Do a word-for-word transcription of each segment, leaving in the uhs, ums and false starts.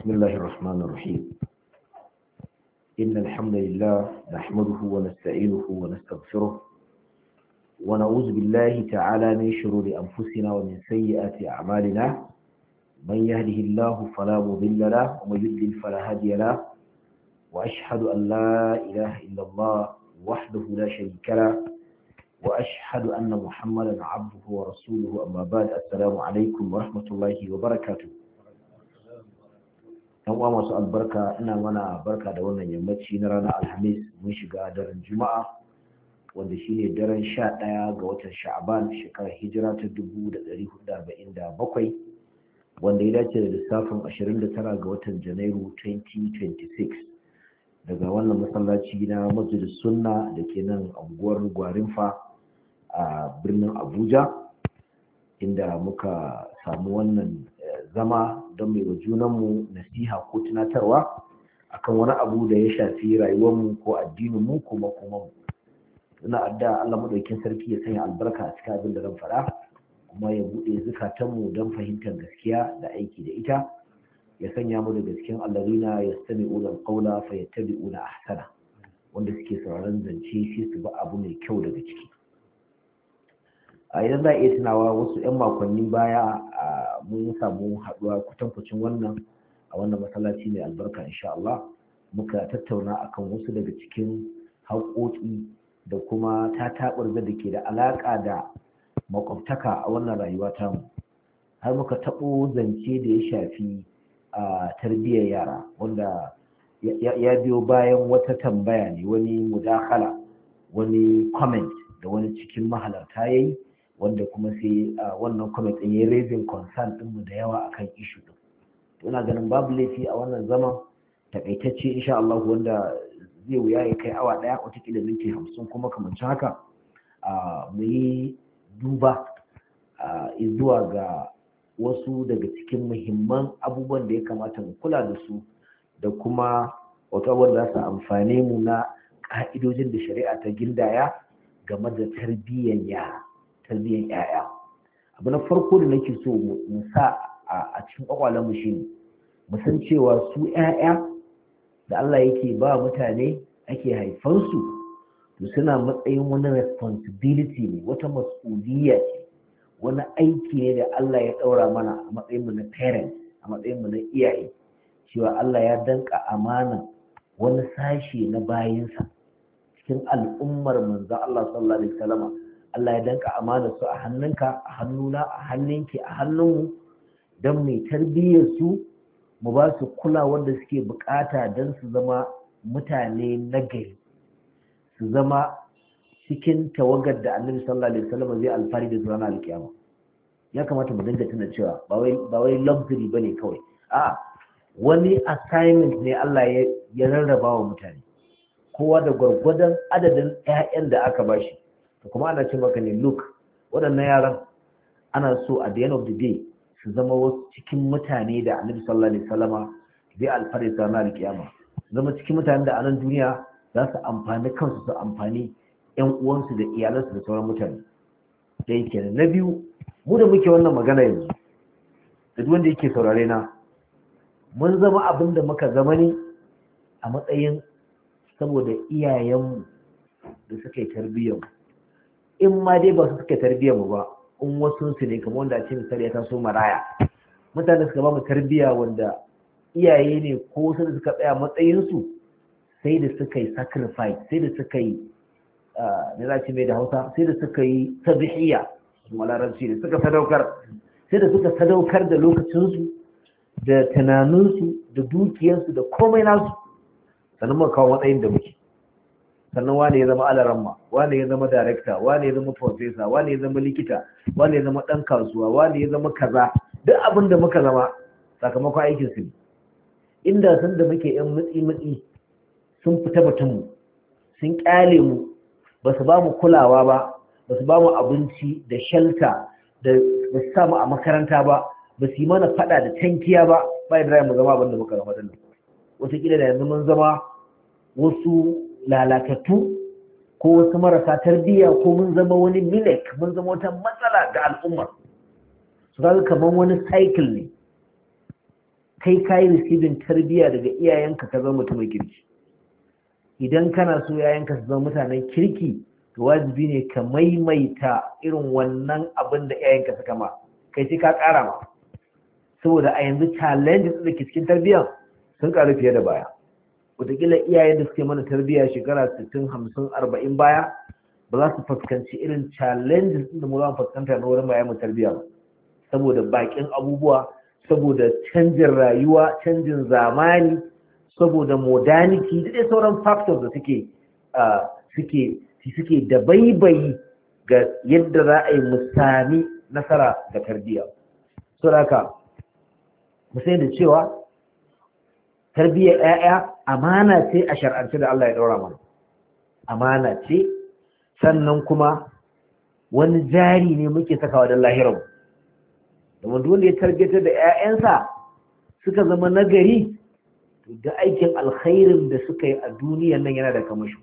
بسم الله الرحمن الرحيم إن الحمد لله نحمده ونستعينه ونستغفره ونعوذ بالله تعالى من شرور أنفسنا ومن سيئات أعمالنا من يهده الله فلا مضل له ومن يضلل فلا هادي له وأشهد أن لا إله إلا الله وحده لا شريك له وأشهد أن محمدا عبده ورسوله أما بعد السلام عليكم ورحمة الله وبركاته. yan uwa masu albarka, ina mana barka da wannan yammaci na ranar alhamis. Mun shiga daren juma'a wanda shine daren sha ɗaya ga watan sha'aban shekarar hijira ta dubu da ɗari hudu da arba'in da bakwai, wanda ya dace da lissafin ashirin da tara ga watan janairu twenty twenty-six, daga wannan masallaci na masjidus sunna da ke nan unguwar gwarinfa a birnin abuja, inda muka samu wannan zama don mai wa junanmu nasiha ko tunatarwa akan wani abu da ya shafi rayuwarmu ko addininmu ko makomanmu. Ina adda Allah madaukakin sarki ya sanya albarka a cikin abin da zan faɗa, kuma ya buɗe zukatanmu don fahimtar gaskiya da aiki da ita, ya sanya mu daga cikin allazina yastami'una alqawla fayattabi'una ahsana, wanda suke sauraron zance sai su bi abu mai kyau daga ciki. a idan za a iya tunawa wasu 'yan makonni baya mun samu haɗuwa kutankucin wannan a wannan masallaci mai albarka insha Allah, muka tattauna akan wasu daga cikin haƙoƙi da kuma tataɓarza da ke da alaƙa da makwabtaka a wannan rayuwa tamu, har muka taɓo zance da ya shafi a tarbiyyar yara, wanda ya biyo bayan wata tambaya ne, wani mudakala, wani comment da wani cikin mahalarta ya yi, wanda kuma sai wannan comment ɗin ya raising concern ɗinmu da yawa akan issue ɗin. To ina ganin babu laifi a wannan zaman takaitacce insha Allah, wanda zai wuya ya kai awa ɗaya watakila minti hamsin kuma kamancin haka, mu yi duba zuwa ga wasu daga cikin muhimman abubuwan da ya kamata mu kula da su, da kuma wata wanda za su amfane mu na ƙa'idojin da shari'a ta gindaya game da tarbiyyar yara, tarbiyyar 'ya'ya. Abu na farko da nake so mu sa a cikin ƙwaƙwalenmu shi ne mu san cewa su 'ya'ya da Allah yake ba mutane ake haifansu, to suna matsayin wani responsibility ne, wata mas'uliyya ce, wani aiki ne da Allah ya ɗaura mana a matsayinmu na parents, a matsayinmu na iyaye, cewa Allah ya danka amana wani sashe na bayinsa cikin al'ummar manzon Allah sallallahu alaihi wasallam. Allah ya danka amana su a hannunka, a hannuna, a hannunki, a hannunmu, don mai tarbiyyar su, mu ba su kula wanda suke bukata don su zama mutane nagari, su zama cikin tawagar da Annabi sallallahu alaihi wasallam zai alfari da su ranar alkiyama. Ya kamata mu dinga tuna cewa ba wai ba wai luxury bane kawai, a wani assignment ne Allah ya ya rarraba wa mutane, kowa da gwargwadon adadin ƴaƴan da aka bashi. Kuma ana ce maka ne, look, waɗannan yaran ana so at the end of the day su zama wasu cikin mutane da Annabi sallallahu alaihi wasallama zai alfare su na alkiyama, zama cikin mutane da a nan duniya za su amfani kansu, su amfani ƴan uwansu da iyalansu da sauran mutane. Da yake na biyu, mu da muke wannan magana yanzu, da duk wanda yake saurare na, mun zama abin da muka zama ne a matsayin saboda iyayenmu da suka yi tarbiyyar mu. In ma dai ba su suka tarbiyyar mu ba, in wasu su ne, kamar wanda ce misali ya taso maraya, mutane suka ba mu tarbiyya wanda iyaye ne ko wasu da suka tsaya matsayinsu sai da suka yi sacrifice, sai da suka yi na za ce mai da Hausa, sai da suka yi tadhiyya, kuma larabci da suka sadaukar, sai da suka sadaukar da lokacinsu da tunaninsu da dukiyarsu da komai nasu, sannan muka kawo matsayin da muke. Sannan wane ya zama alaramma, wane ya zama director, wane ya zama professor, wane ya zama likita, wane ya zama ɗan kasuwa, wane ya zama kaza. Duk abin da muka zama sakamakon aikin su. Inda sun da muke yan mutsi-mutsi sun fita batunmu, sun kyale mu, ba su ba mu kulawa ba, ba su ba mu abinci da shelter, da ba su samu a makaranta ba, ba su yi mana fada da tankiya ba, ba yadda mu zama abin da muka zama dinnan. Wataƙila da yanzu mun zama wasu lalatattu ko wasu marasa tarbiyya, ko mun zama wani milek, mun zama wata matsala ga al'ummar. Su kaga kamar wani cycle ne, kai kayi receiving tarbiyya daga iyayenka ka zama mutumin kirki. Idan kana so yayanka su zama mutanen kirki to wajibi ne ka maimaita irin wannan abin da iyayenka suka ma, kai sai ka ƙara ma, saboda a yanzu challenges da ke cikin tarbiyyar sun ƙaru fiye da baya. Wataƙila iyayen da suke mana tarbiyya shekara sittin hamsin arba'in baya ba za su fuskanci irin challenges da mu za mu fuskanta na wurin bayan mu tarbiyya ba, saboda baƙin abubuwa, saboda canjin rayuwa, canjin zamani, saboda modernity da dai sauran factors da suke suke suke da baibayi ga yadda za a yi mu sami nasara ga tarbiyya. Saboda haka mu sai da cewa tarbiyyar ƴaƴa amana ce a shar'ance da Allah ya ɗaura mana, amana ce, sannan kuma wani jari ne muke sakawa don lahirar, domin duk wanda ya tarbiyyar da ƴaƴansa suka zama nagari da aikin alkhairin da suka yi a duniyan nan yana da kamashi.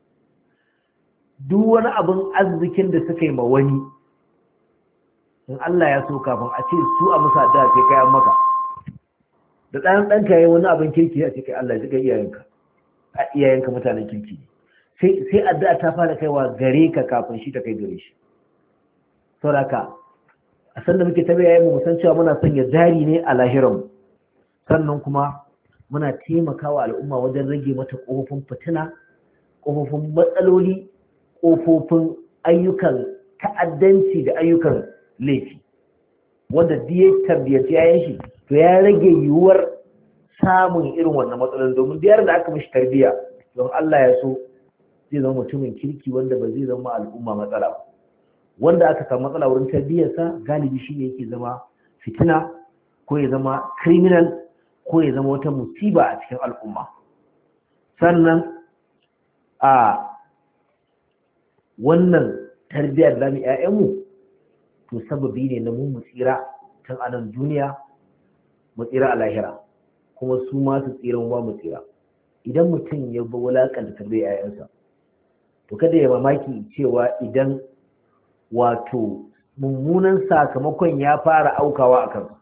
Duk wani abin arzikin da suka yi ma wani, in Allah ya so kafin a ce su a musa da ce kayan maka, da ɗan ɗanka ya yi wani abin kirki a cikin Allah ya iyayenka, a iyayenka mutanen kirki ne, sai addu'a ta fara kaiwa gare ka kafin shi ta kai gare shi. Sauraka a sanda muke tabi yayin mu san cewa muna sanya jari ne a lahiranmu, sannan kuma muna taimakawa al'umma wajen rage mata ƙofofin fitina, ƙofofin matsaloli, ƙofofin ayyukan ta'addanci da ayyukan laifi, wanda ya tarbiyyar yayin shi to ya rage yiwuwar samun irin wannan matsalolin, domin da da aka mishi tarbiyya don Allah ya so zai zama mutumin kirki wanda ba zai zama al'umma matsala ba. Wanda aka samu matsala wurin tarbiyyarsa galibi shi ne yake zama fitina, ko ya zama criminal, ko ya zama wata musiba a cikin al'umma. Sannan a wannan tarbiyyar da mu ƴaƴanmu to sababi ne na mu mu tsira tun a nan duniya, mu tsira a lahira, kuma su ma su tsiran wa mu tsira. Idan mutum ya ba wulakanta tarbiyyar ƴaƴansa to kada ya mamaki cewa idan wato mummunan sakamakon ya fara aukawa a kansu.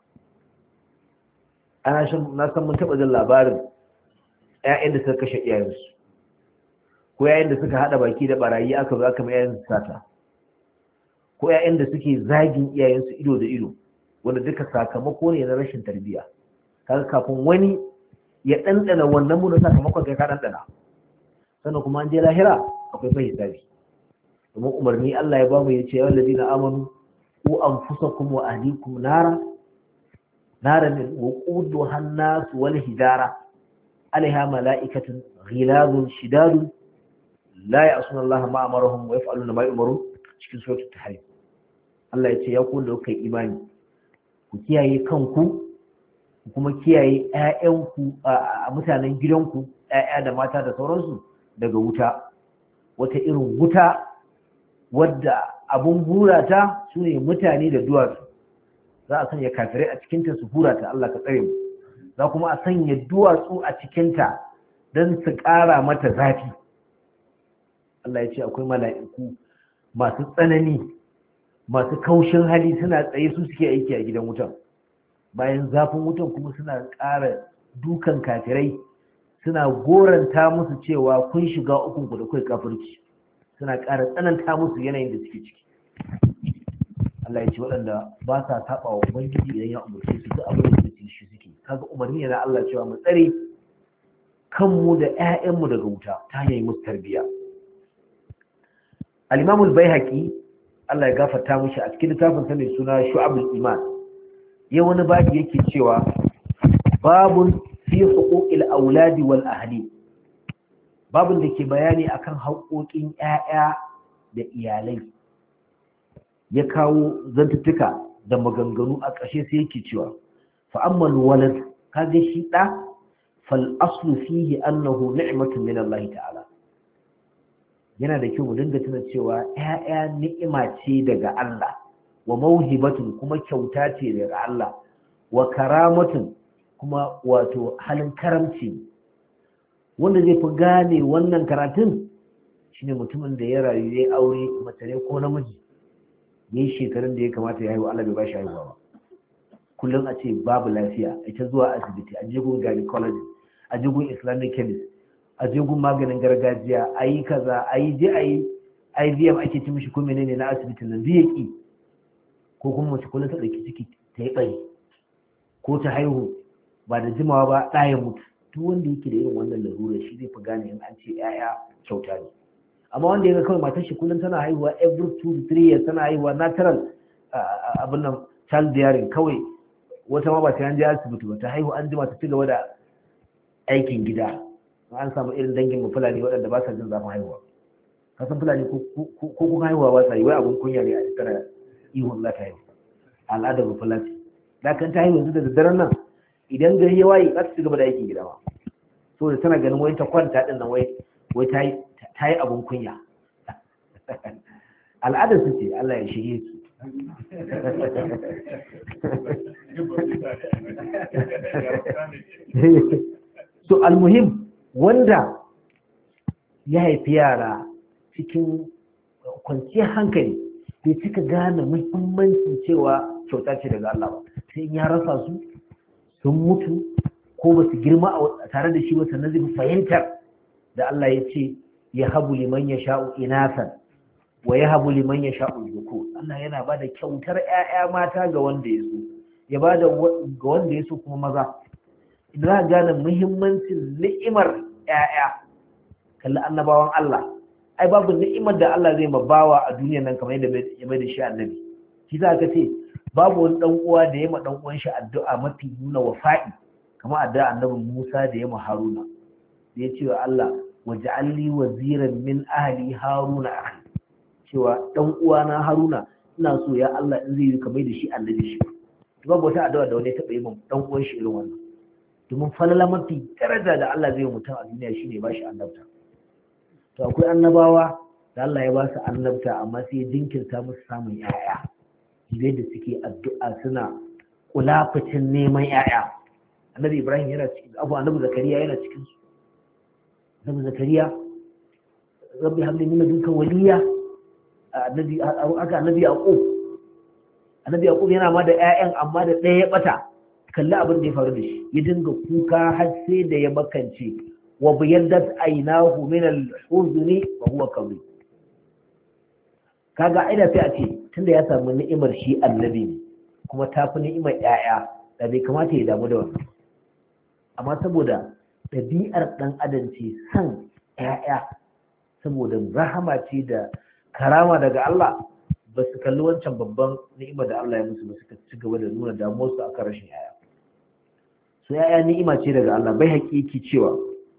Ana shan na san mun taɓa jin labarin ƴaƴan da suka kashe iyayensu, ko ƴaƴan da suka haɗa baki da barayi aka zo aka mai ƴaƴansu sata, ko ƴaƴan da suke zagin iyayensu ido da ido, wanda duka sakamako ne na rashin tarbiyya. Kaga kafin wani ya ɗanɗana wannan munin sakamakon kai ka ɗanɗana, sannan kuma an je lahira akwai fa hisabi. Domin umarni Allah ya bamu ya ce ya ladina amanu ku anfusakum wa ahlikum nara nara min wuquduha an-nas wal hijara alaiha mala'ikatun ghilazun shidadun la ya'suna Allah ma amarahum wa yaf'aluna ma yu'marun, cikin suratul tahrim. Allah ya ce ya ku da kai imani ku kiyaye kanku, ku kuma kiyaye ƴaƴanku a mutanen gidanku, ƴaƴa da mata da sauransu daga wuta, wata irin wuta wadda abun burata su ne mutane da duwatsu. Za a sanya kafirai a cikinta su burata, Allah ka tsare mu. Za kuma a sanya duwatsu a cikinta don su ƙara mata zafi. Allah ya ce akwai mala'iku masu tsanani, masu kaushin hali, suna tsaye su suke aiki a gidan wutan. Bayan zafin wutan kuma suna ƙara dukan kafirai, suna goranta musu cewa kun shiga ukunku da kai kafirci, suna ƙara tsananta musu yanayin da suke ciki. Allah ya ce waɗanda ba sa taɓa wa Ubangiji idan ya umarce su duk abin da suke shi suke. Kaga umarni ne na Allah cewa mu tsare kanmu da ƴaƴanmu daga wuta ta hanyar musu tarbiyya. Al-Imam al-Baihaqi Allah ya gafarta mishi a cikin littafin sa mai suna Shu'abul Iman, ya wani babu yake cewa babun fi huquqil auladi wal ahli, babun da ke bayani akan haƙoƙin ƴaƴa da iyalai. Ya kawo zantuttuka da maganganu a ƙarshe sai yake cewa fa amma walad, kaga shi da fal aslu fihi annahu ni'matun min Allah ta'ala. Yana da kyau mu dinga tuna cewa ƴaƴa ni'ima ce daga Allah, wa mauhibatun kuma kyauta ce daga Allah, wa karamatun kuma wato halin karamci. Wanda zai fi gane wannan karatun shine mutumin da ya rayu ya aure mace ne ko namiji, ne shekarun da ya kamata ya haihu Allah bai ba shi haihuwa ba. kullum a ce babu lafiya ita zuwa asibiti a je gun gynecology a je gun islamic chemist a je gun maganin gargajiya a yi kaza a yi je a yi I V M ake ci mishi ko menene na asibitin nan zai ki ko kuma mace kullum ta ɗauki ciki ta yi ɓari ko ta haihu ba da jimawa ba ɗaya mutu duk wanda yake da irin wannan larura shi zai fi gane in an ce 'ya'ya kyauta ne amma wanda ya ga kawai matar shi kullum tana haihuwa every two to three years tana haihuwa natural abin nan child bearing kawai wata ma ba ta an je asibiti ba ta haihu an jima ta ci gaba da aikin gida an samu irin dangin mu fulani waɗanda ba sa jin zafin haihuwa kasan fulani ko kun haihuwa ba sa yi wai abin kunya ne a tana ihun za ta haihu al'adar mu fulani da kan ta haihu yanzu da daddaren nan idan gari ya waye za ta ci gaba da aikin gida ma saboda tana ganin wai ta kwanta din nan wai wai ta yi ta yi abin kunya al'adar su ce Allah ya shirye su so almuhim wanda ya haifi yara cikin kwanciyar hankali bai cika gane muhimmancin cewa kyauta ce daga Allah ba sai in ya rasa su sun mutu ko ba su girma a tare da shi ba sannan zai fahimtar da Allah ya ce ya habu liman ya sha'u inasan wa ya habu liman ya sha'u zukur Allah yana ba da kyautar 'ya'ya mata ga wanda ya so ya ba da ga wanda ya so kuma maza idan za gane muhimmancin ni'imar 'ya'ya kalli annabawan Allah ai babu ni'imar da Allah zai mabawa a duniya nan kamar yadda ya mai da shi annabi shi za ka ce babu wani dan uwa da ya ma dan uwan shi addu'a mafi nuna wafa'i kamar addu'a annabi Musa da ya ma Haruna da ya ce wa Allah waj'alni waziran min ahli Haruna akhi cewa dan uwana Haruna ina so ya Allah in zai yi kamar da shi annabi shi babu wata addu'a da wani ya taba yi ma dan uwan shi irin wannan domin falala mafi daraja da Allah zai yi mutum a duniya shine ba shi annabta to akwai annabawa da Allah ya ba su annabta amma sai ya jinkirta musu samun yaya da suke addu'a suna kulafacin neman yaya annabi Ibrahim yana cikin abu annabi Zakariya yana cikin su annabi Zakariya rabbi habli min ladunka waliya annabi aka annabi Yaqub annabi Yaqub yana ma da yayan amma da ɗaya ya bata kalli abin da ya faru da shi ya dinga kuka har sai da ya makance wa biyaddat aynahu min al-huzni wa huwa kadhib kaga aida sai a ce tunda ya samu ni'imar shi annabi ne kuma ta fi ni'imar ƴaƴa da bai kamata ya damu da wannan amma saboda ɗabi'ar ɗan adam ce san ƴaƴa saboda rahama ce da karama daga Allah ba su kalli wancan babban ni'imar da Allah ya musu ba suka ci gaba da nuna damuwarsu akan rashin ƴaƴa so ƴaƴa ni'ima ce daga Allah bai haƙiƙi cewa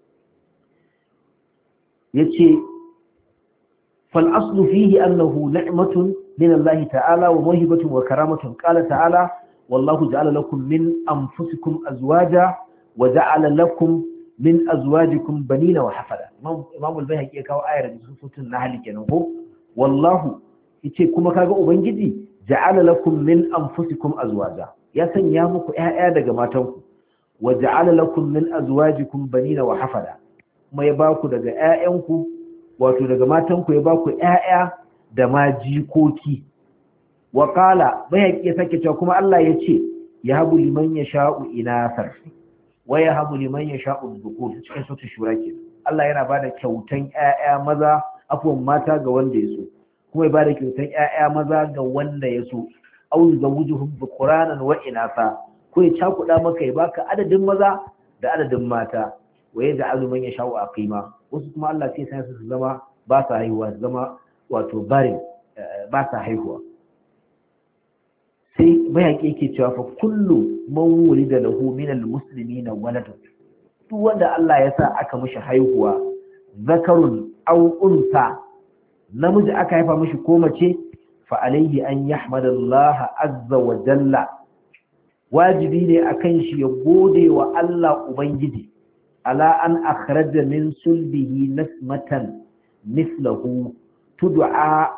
yace fal aslu fihi annahu ni'matun min Allah ta'ala wa mawhibatun wa karamatun qala ta'ala wallahu ja'ala lakum min anfusikum azwaja wa ja'ala lakum min azwajikum banina wa hafada imam al-bayhaqi ya kawo ayar da sutun nahl kenan ko wallahu yace kuma kaga ubangiji ja'ala lakum min anfusikum azwaja ya sanya muku ƴaƴa daga matanku wa ja'ala lakum min azwajikum banina wa hafada kuma ya baku daga ƴaƴanku wato daga matanku ya baku ƴaƴa da ma jikoki wa qala bayhaqi ya sake cewa kuma Allah yace yahabu liman yasha'u inasan wa yahabu liman yasha'u dhukur cikin sura shura ke Allah yana bada kyautan ƴaƴa maza afwan mata ga wanda ya so kuma ya bada kyautan ƴaƴa maza ga wanda ya so aw zawjuhum dhukranan wa inasa ko ya cakuda maka ya baka adadin maza da adadin mata wa yaj'alu man yasha'u aqima wasu kuma Allah sai sai su zama ba sa haihuwa zama wato bare ba sa haihuwa sai bayaki yake cewa fa kullu man wulida lahu min almuslimina walad duk wanda Allah ya sa aka mishi haihuwa zakarun aw unsa namiji aka haifa mishi ko mace fa alaihi an yahmadallaha azza wa jalla wajibi ne akan shi ya gode wa Allah ubangiji ala an akhraja min sulbihi nasmatan mislahu tud'a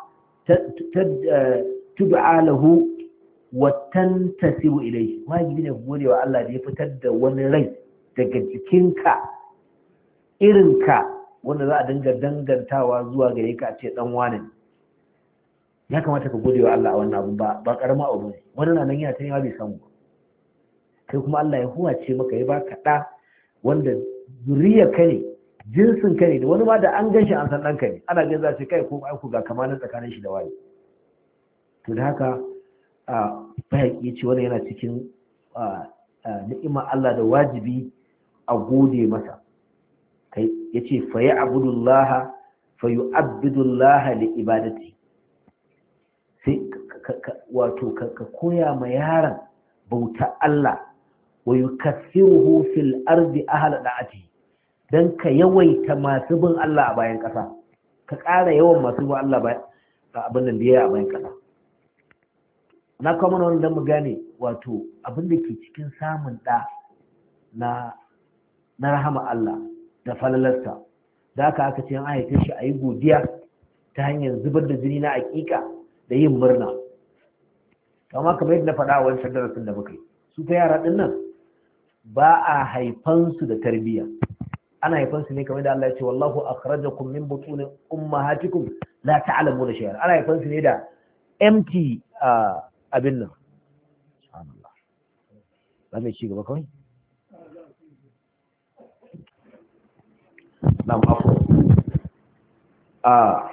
tud'a lahu wa tantasibu ilayhi wajibi ne gode wa Allah da ya fitar da wani rai daga jikinka irinka wanda za a dinga dangantawa zuwa gare ka a ce dan wani ya kamata ka gode wa Allah a wannan abu ba ba karama abu ne wannan nan yana ta nema bai samu kai kuma Allah ya huwace maka ya baka ɗa wanda zuriyar ka ne jinsin ka ne da wani ma da an gan shi an san ɗanka ne ana jin za ce kai ko aiku ga kamanin tsakanin shi da wani to da haka a bayaki ce wani yana cikin ni'imar Allah da wajibi a gode masa kai yace fa ya abudullaha fa yu'abbidullaha li ibadati sai wato ka koya ma yaron bauta Allah wa yukathiruhu fil ardi ahla da'ati dan ka yawaita masu bin Allah a bayan kasa ka ƙara yawan masu bin Allah bayan abin nan da yayi a bayan kasa na kuma nan dan mu gane wato abin da ke cikin samun da na na rahama Allah da falalarsa da aka aka ce an haife shi a yi godiya ta hanyar zubar da jini na aƙiƙa da yin murna amma kamar yadda na faɗa a wancan darasin da muka yi su ta yara ɗin nan ba a haifansu da tarbiyya ana haifansu ne kamar da Allah ya ce wallahu akhrajakum min butuni ummahatikum la ta'lamuna shay'an ana haifansu ne da empty abin nan subhanallah ba mai ci gaba kawai na'am afu a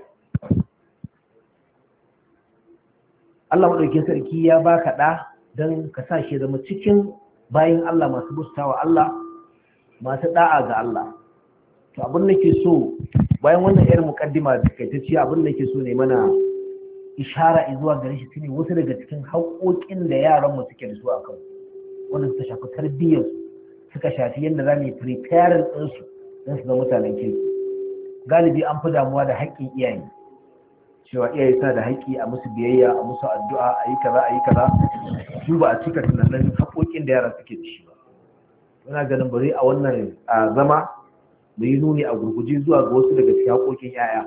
Allah madaukakin sarki ya baka da dan ka sa shi zama cikin bayin Allah masu bustawa Allah masu da'a ga Allah to abin da ke so bayan wannan irin mukaddima da kai ta ce abin da ke so ne mana ishara zuwa gare shi shine wasu daga cikin haƙoƙin da yaran mu suke da su akan wanda suka shafi tarbiyyar suka shafi yadda za mu yi preparing din su don su zama mutanen kirki galibi an fi damuwa da haƙƙin iyaye cewa iyaye suna da haƙƙi a musu biyayya a musu addu'a a yi kaza a yi kaza su ba a cika tunanin haƙoƙin da yara suke da shi ba ina ganin bari a wannan zama mu yi nuni a gurguje zuwa ga wasu daga cikin haƙoƙin yaya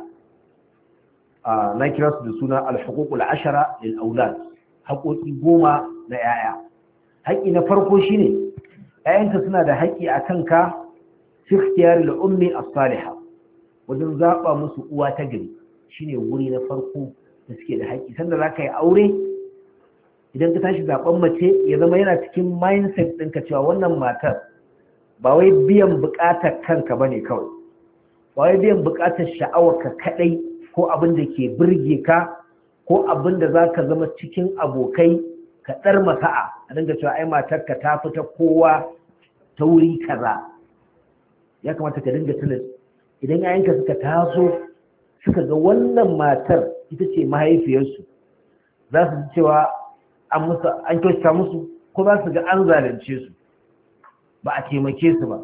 na kira su da suna al-huququl ashara lil aulad haƙoƙi goma na yaya haƙƙi na farko shine yayanka suna da haƙƙi a kanka fi ikhtiyari al-ummi as-salihah wajen zaba musu uwa ta gari shine wuri na farko da suke da haƙƙi sanda zaka yi aure idan ka tashi zaben mace ya zama yana cikin mindset ɗinka cewa wannan matar ba wai biyan buƙatar kanka bane kawai ba wai biyan buƙatar sha'awarka kadai ko abin da ke burge ka ko abin da zaka zama cikin abokai ka dar masa'a a dinga cewa ai matarka ta fita kowa ta wuri kaza ya kamata ka dinga tuna idan yayanka suka taso suka ga wannan matar ita ce mahaifiyarsu za su ji cewa an musu an kyautata musu ko za su ga an zalunce su ba a taimake su ba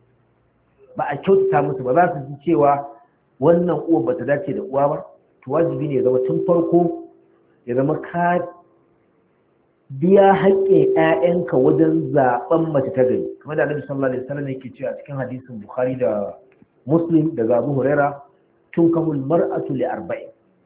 ba a kyautata musu ba za su ji cewa wannan uwa ba ta dace da uwa ba to wajibi ne ya zama tun farko ya zama ka biya haƙƙin ƴaƴanka wajen zaɓen mace ta gari kamar da Annabi sallallahu alaihi wasallam yake cewa a cikin hadisin Bukhari da Muslim daga Abu Huraira tunkahul mar'atu li arba'in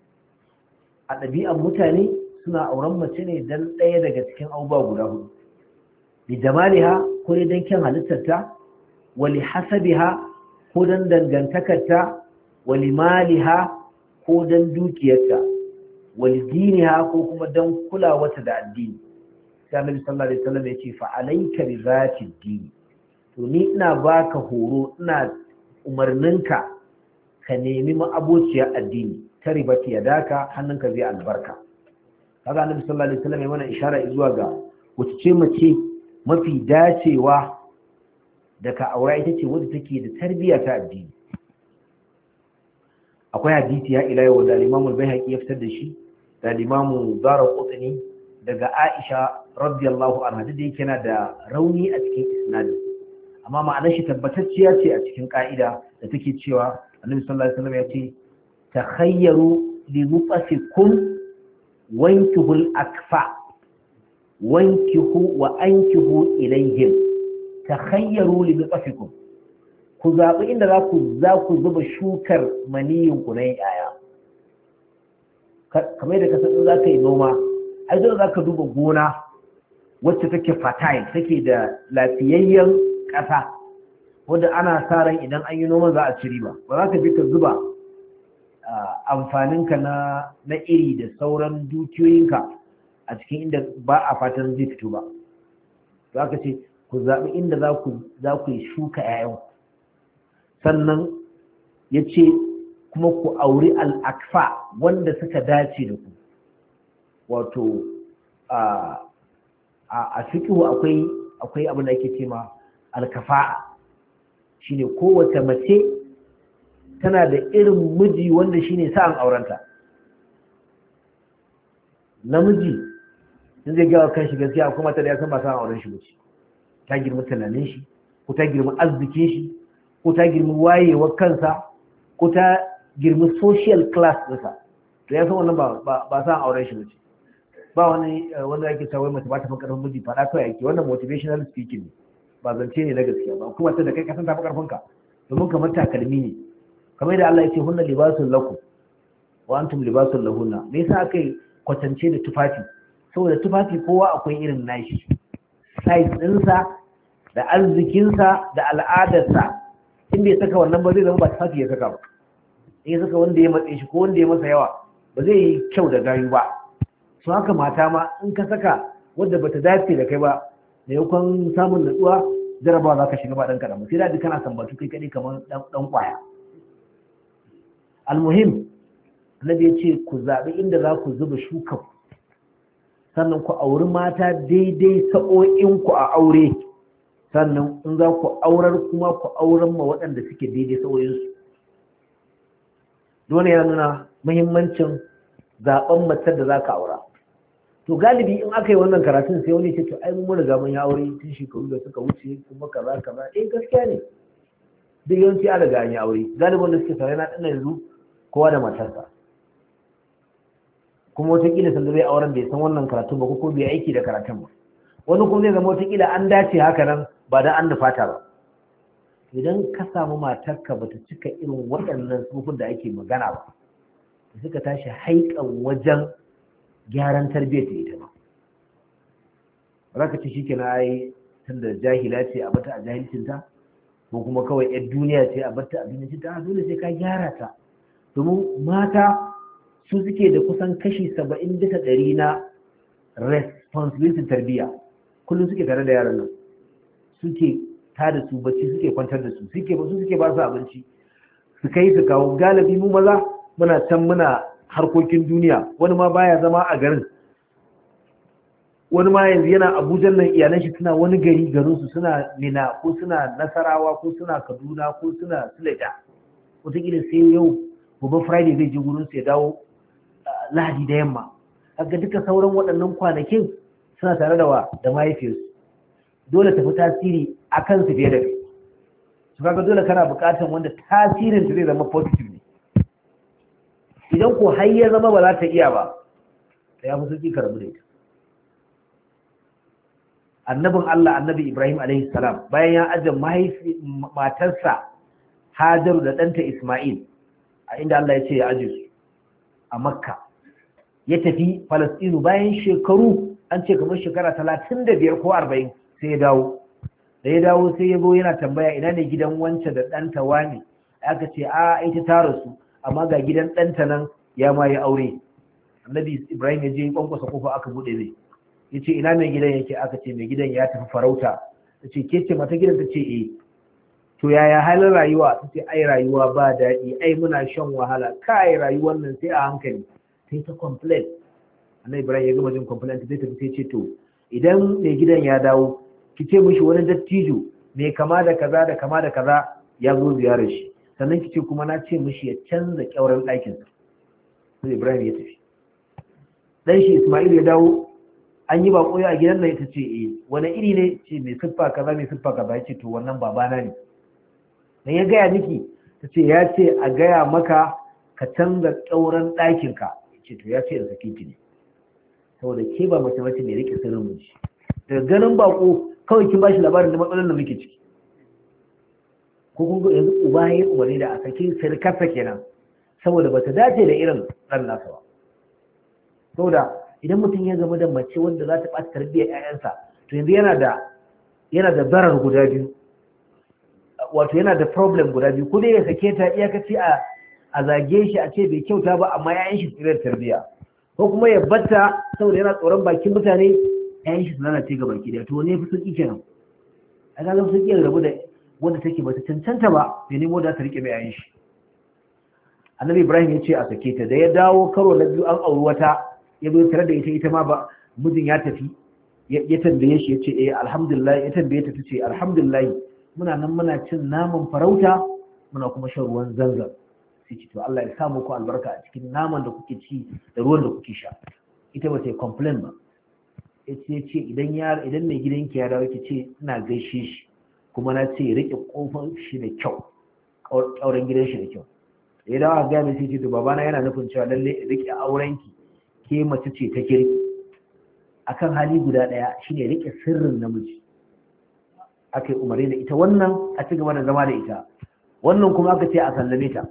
a ɗabi'an mutane suna auren mace ne dan ɗaya daga cikin abubuwa guda hudu li jamaliha ko ne dan kyan halittarta wa li hasabiha ko dan dangantakarta wa li maliha ko dan dukiyarta wa li diniha ko kuma dan kulawarta da addini sai Annabi sallallahu alaihi wasallam ya ce fa alayka bi zati dini to ni ina baka horo ina umarninka ka nemi ma'abociyar addini ta ribati ya daka hannunka zai albarka kaga Annabi sallallahu alaihi wasallam ya mana ishara zuwa ga wacce ce mace mafi dacewa da ka aura ita ce wadda take da tarbiyya ta addini akwai hadisi ya ila yau da Imam al-Baihaqi ya fitar da shi da Imam Daraqutni daga Aisha radiyallahu anha da yake yana da rauni a cikin isnadin amma ma'anar shi tabbatacciya ce a cikin ka'ida da take cewa Annabi sallallahu alaihi wasallam ya ce takhayyaru li nufasikum wankihul akfa wankihu wa ankihu ilayhim takhayyaru li nufasikum ku zabi inda za ku za ku zuba shukar maniyin ku na yaya kamar da kasance za ka yi noma ai dole za ka duba gona wacce take fertile take da lafiyayyen ƙasa wanda ana sa ran idan an yi noma za a ci riba ba za ka je ka zuba amfaninka na na iri da sauran dukiyoyinka a cikin inda ba a fatan zai fito ba to aka ce ku zaɓi inda za ku za ku yi shuka ƴaƴan sannan ya ce kuma ku auri al'akfa wanda suka dace da ku wato a a fiqhu akwai akwai abin da ake cewa alkafa'a shine kowace mace tana da irin miji wanda shine sa'an aurenta namiji in zai gawa kan shi gaskiya kuma ta da ya san ba sa'an auren shi bace ta girma tunanin shi ko ta girma arzikin shi ko ta girma wayewar kansa ko ta girma social class ɗinsa to ya san wannan ba ba sa'an auren shi bace ba wani wanda yake cewa mace ba ta fin karfin miji faɗa kawai yake wannan motivational speaking ne ba zance ne na gaskiya ba kuma ta da kai kasan ta fi karfin ka domin kamar takalmi ne kamar da Allah ya ce hunna libasul lakum wa antum libasul lahunna me yasa akai kwatance da tufafi saboda tufafi kowa akwai irin nashi size ɗinsa da arzikinsa da al'adarsa in bai saka wannan ba zai zama ba tufafi ya saka ba in ya saka wanda ya matse shi ko wanda ya masa yawa ba zai yi kyau da gayu ba su haka mata ma in ka saka wadda bata dace da kai ba da yakon samun natsuwa jarabawa za ka shiga ba ɗan kaɗan sai da kana sambatu kai kaɗai kamar ɗan ƙwaya almuhim annabi ya ce ku zaɓi inda za ku zuba shuka sannan ku auri mata daidai sa'o'inku a aure sannan in za ku aurar kuma ku auren ma waɗanda suke daidai sa'o'insu dole ya nuna muhimmancin zaɓen matar da za ka aura to galibi in aka yi wannan karatun sai wani ce to ai mun riga mun ya aure tun shekaru da suka wuce kuma kaza kaza eh gaskiya ne duk yawanci an riga an yi aure galibin da suke saurari na ɗan yanzu kowa da matarsa kuma wataƙila sanda zai auren bai san wannan karatun ba ko bai aiki da karatun ba wani kuma zai zama wataƙila an dace haka nan ba da an nufata ba idan ka samu matarka ba ta cika irin waɗannan tsofin da ake magana ba suka tashi haikan wajen gyaran tarbiyyar ta ita ba za ka ce shi ke na yi tun da jahila ce a bata a jahilcinta ko kuma kawai yar duniya ce a bata a duniya dole sai ka gyara ta domin mata su suke da kusan kashi saba'in bisa ɗari na responsibility tarbiyya kullum suke tare da yaran nan suke tada su bacci suke kwantar da su suke su suke ba su abinci su kai su kawo galibi mu maza muna can muna harkokin duniya wani ma baya zama a garin wani ma yanzu yana abuja nan iyalan shi suna wani gari garinsu suna mina ko suna nasarawa ko suna kaduna ko suna sulaja wataƙila sai yau gobe friday zai je gurin su ya dawo lahadi da yamma kaga duka sauran waɗannan kwanakin suna tare da wa da mahaifiyarsu dole tafi tasiri a kansu fiye da kai su kaga dole kana buƙatar wanda tasirin ta zai zama positive ne idan ko har ya zama ba za ta iya ba ta ya fi sauki ka rabu da ita annabin Allah annabi Ibrahim alaihi salam bayan ya aje mahaifi matarsa Hajaru da ɗanta Isma'il a inda Allah ya ce ya aje su a Makka ya tafi Falastinu bayan shekaru an ce kamar shekara talatin da biyar ko arba'in sai ya dawo da ya dawo sai ya zo yana tambaya ina ne gidan wance da ɗanta wani aka ce a ita ta rasu amma ga gidan ɗanta nan ya ma yi aure annabi Ibrahim ya je kwankwasa kofa aka buɗe zai ya ce ina mai gidan yake aka ce mai gidan ya tafi farauta ta ce ke ce mata gidan ta ce eh to yaya halin rayuwa ta ce ai rayuwa ba daɗi ai muna shan wahala kai rayuwar nan sai a hankali sai ta complain annabi Ibrahim ya gama jin complaint sai ta sai ce to idan mai gidan ya dawo ki ce mishi wani dattijo mai kama da kaza da kama da kaza ya zo ziyarar shi sannan ki ce kuma na ce mishi ya canza kyauran ɗakin sai Ibrahim ya tafi dan shi Ismail ya dawo an yi bako a gidan nan ita ce eh wani iri ne ce mai siffa kaza mai siffa kaza ya ce to wannan babana ne dan ya gaya miki ta ce ya ce a gaya maka ka canza kyauran ɗakin ka ce to ya ce da saki ki ne saboda ke ba mace mace ne rike sirrin miji daga ganin bako kawai kin bashi labarin da matsalolin da muke ciki ko kun ga yanzu uba ya umarni da a saki sirkarsa kenan saboda bata dace da irin ɗan nasa ba saboda idan mutum ya zama da mace wanda za ta ɓata tarbiyyar 'ya'yansa to yanzu yana da yana da barar guda biyu wato yana da problem guda biyu ko dai ya sake ta iyakaci a a zage shi a ce bai kyauta ba amma 'ya'yan shi tsirar tarbiyya ko kuma ya batta saboda yana tsoron bakin mutane ƴaƴan shi su lalace ga baki daya to ne fi sauki kenan a ga zan sauki rabu da wanda take bata cancanta ba bai nemo da ta rike mai ƴaƴan shi annabi ibrahim ya ce a sake ta da ya dawo karo na biyu an auri wata ya zo tare da ita ita ma ba mijin ya tafi ya tambaye shi ya ce eh alhamdulillah ya tambaye ta tace alhamdulillah muna nan muna cin naman farauta muna kuma shan ruwan zanzan sai ce to Allah ya sa muku albarka a cikin naman da kuke ci da ruwan da kuke sha ita ba ta complain ba yace ce idan ya idan mai gidanki ya dawo ki ce ina gaishe shi kuma na ce rike kofar shi da kyau kauren gidan shi da kyau ya dawo ga mai sai ce to babana yana nufin cewa lalle rike aurenki ke mace ce ta kirki akan hali guda daya shine rike sirrin namiji akai umarni da ita wannan a ci gaba da zama da ita wannan kuma aka ce a sallame ta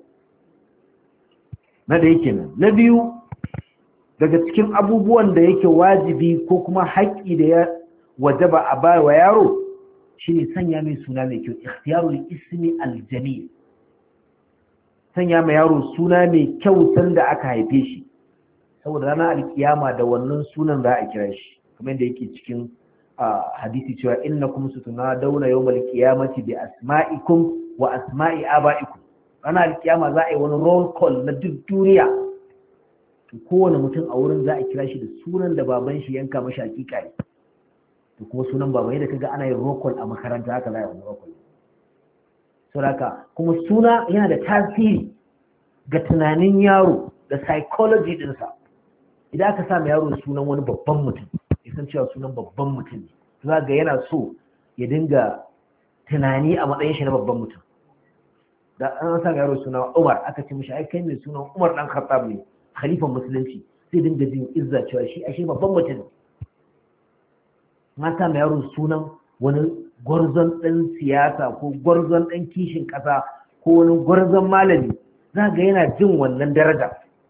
na da yake nan na biyu daga cikin abubuwan da yake wajibi ko kuma haƙƙi da ya wajaba a ba wa yaro shine sanya mai suna mai kyau ikhtiyarul ismi aljamil sanya mai yaro suna mai kyau sanda aka haife shi saboda ranar alkiyama da wannan sunan za a kira shi kamar yadda yake cikin hadisi cewa innakum satunadawna yawmal qiyamati bi asma'ikum wa asma'i aba'ikum ranar alkiyama za a yi wani roll call na duk duniya to kowane mutum a wurin za a kira shi da sunan da baban shi yanka mashi hakika ne to kuma sunan baban da kaga ana yin roll call a makaranta haka za a yi wani roll call saboda kuma suna yana da tasiri ga tunanin yaro da psychology dinsa idan aka sa yaro sunan wani babban mutum ya san cewa sunan babban mutum ne za ga yana so ya dinga tunani a matsayin shi na babban mutum da an sa yaro suna Umar aka ce mishi ai kai mai sunan Umar dan Khattab ne khalifan musulunci sai dinga jin izza cewa shi ashe babban mutum ne mata mai yaro sunan wani gwarzon dan siyasa ko gwarzon dan kishin kasa ko wani gwarzon malami za ga yana jin wannan daraja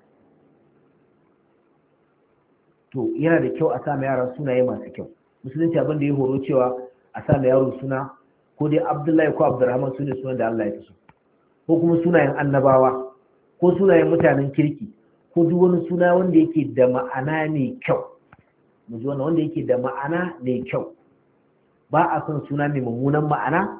to yana da kyau a sa mai yara sunaye masu kyau musulunci abin da ya horo cewa a sa mai yaro suna ko dai Abdullahi ko Abdurrahman sune sunan da Allah ya fi so ko kuma sunayen annabawa ko sunayen mutanen kirki ko duk wani suna wanda yake da ma'ana mai kyau mu ji wannan wanda yake da ma'ana mai kyau ba a son suna mai mummunan ma'ana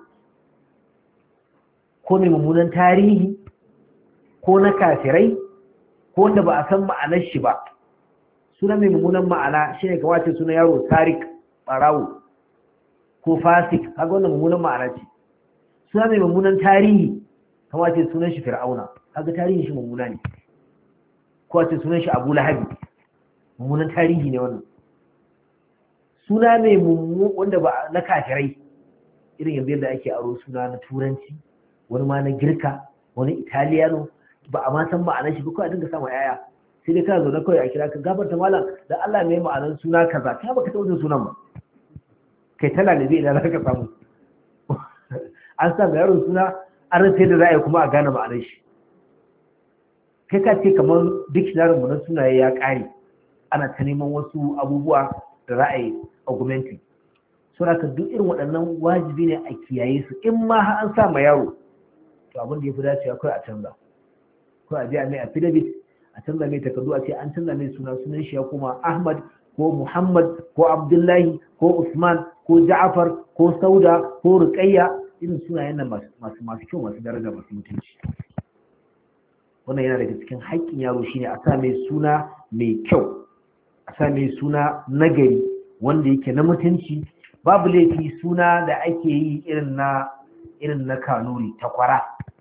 ko mai mummunan tarihi ko na kafirai ko wanda ba a san ma'anar shi ba suna mai mummunan ma'ana shine kamar ce suna yaro tarik barawo ko fasik kaga wannan mummunan ma'ana ce suna mai mummunan tarihi kamar ce sunan shi fir'auna kaga tarihin shi mummuna ne ko ce sunan shi abu lahabi mummunan tarihi ne wannan suna mai mummu wanda ba na kafirai irin yanzu yadda ake aro suna na turanci wani ma na girka wani italiano ba a ma san ma'anar shi ba kawai a dinga samun yaya sai dai kana zaune kawai a kira ka gafarta malam da Allah mai ma'anar suna kaza kai baka taɓa jin sunan ba kai tana da zai idan ka samu an sa ga yaro suna an rasa da za a yi kuma a gane ma'anar shi kai ka ce kamar dictionary mu na sunaye ya ƙare ana ta neman wasu abubuwa da za a yi augmenting so da duk irin waɗannan wajibi ne a kiyaye su in ma an sa ma yaro to abin da ya fi dacewa kawai a canza ko a je a mai affidavit a canza mai takardu a ce an canza mai suna sunan shi ya koma Ahmad ko Muhammad ko Abdullahi ko Usman ko Ja'far ko Sauda ko Ruqayya irin sunayen nan masu masu kyau masu daraja masu mutunci wannan yana daga cikin haƙƙin yaro shine a sa mai suna mai kyau a sa mai suna nagari wanda yake na mutunci babu laifi suna da ake yi irin na irin na kanuri takwara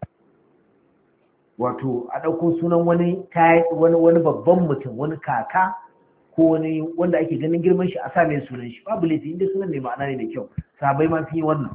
wato a ɗauko sunan wani wani wani babban mutum wani kaka ko wani wanda ake ganin girman shi a sa mai sunan shi babu laifi inda sunan mai ma'ana ne da kyau sabai ma sun yi wannan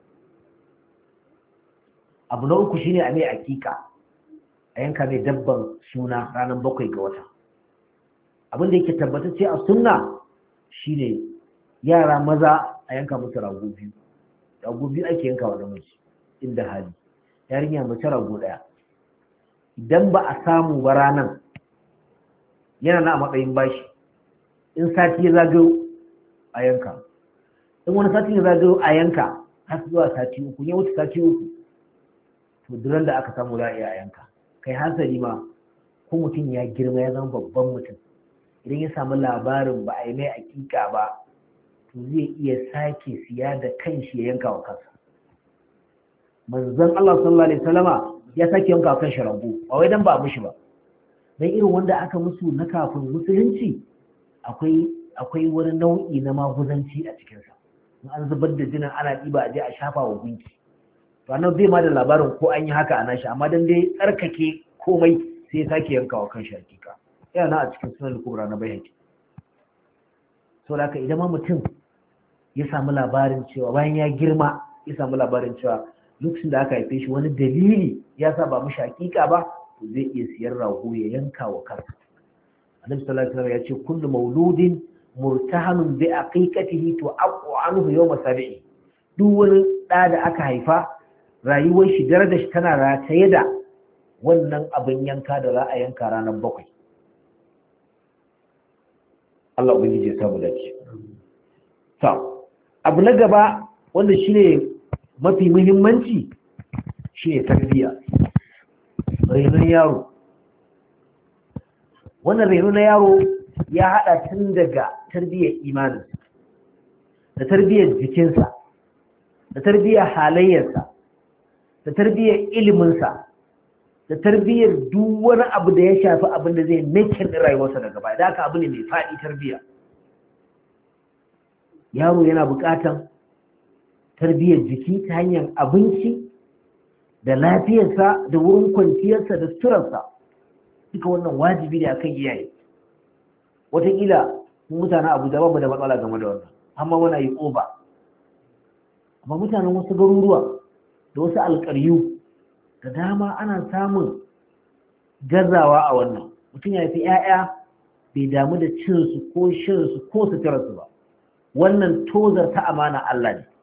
abu na uku shine a mai akika a yanka mai dabban suna ranar bakwai ga wata abin da yake tabbatacce a sunna shine yara maza a yanka musu rago biyu rago biyu ake yanka wa namiji inda hali yarinya mace rago daya idan ba a samu ba ranan yana na a matsayin bashi in sati ya zagayo a yanka in wani sati ya zagayo a yanka har zuwa sati uku ya wuce sati uku to duran da aka samu za a iya a yanka kai hasali ma ko mutum ya girma ya zama babban mutum idan ya samu labarin ba a yi mai akika ba to zai iya sake siya da kanshi ya yanka wa kansa. Manzon Allah sallallahu alaihi wasallama ya sake yanka wa kanshi rago ba wai dan ba mushi ba, dan irin wanda aka musu na kafin musulunci akwai akwai wani nau'i na maguzanci a cikin sa. In an zubar da jinin ana diba a je a shafa wa gunki, to annabi zai ma da labarin ko an yi haka a nashi, amma dan dai tsarkake komai sai ya sake yanka wa kanshi hakika. Yana a cikin sunan kubra na Baihaqi. So da haka idan ma mutum ya samu labarin cewa bayan ya girma ya samu labarin cewa lokacin da aka haife shi wani dalili ya sa ba mushi hakika ba, to zai iya siyar rago ya yanka wa kansa. Annabi sallallahu alaihi wasallam ya ce kullu mauludin murtahanun bi aqiqatihi to aqu anhu yawm sabi'i. Duk wani da da aka haifa rayuwar shi darajar shi tana rataye da wannan abin yanka da za a yanka ranar bakwai. Allah ubangiji ya samu dace. To abu na gaba wanda shine mafi muhimmanci shine tarbiyya, renon yaro. Wannan reno na yaro ya hada tun daga tarbiyyar imanin da tarbiyyar jikinsa da tarbiyyar halayyarsa da tarbiyyar iliminsa da tarbiyyar duk wani abu da ya shafi abin da zai mekin rayuwarsa daga baya. Da haka abu ne mai faɗi tarbiyya. Yaro yana buƙatan tarbiyyar jiki ta hanyar abinci da lafiyarsa da wurin kwanciyarsa da suturarsa. Duka wannan wajibi ne akan iyaye. Wataƙila mun mutanen Abuja ba mu da matsala game da wannan, amma muna yi ƙoba. Amma mutanen wasu garuruwa da wasu alƙaryu da dama ana samun gazawa a wannan. Mutum ya fi 'ya'ya bai damu da cinsu ko shansu ko suturarsu ba. Wannan tozar ta amana Allah ne.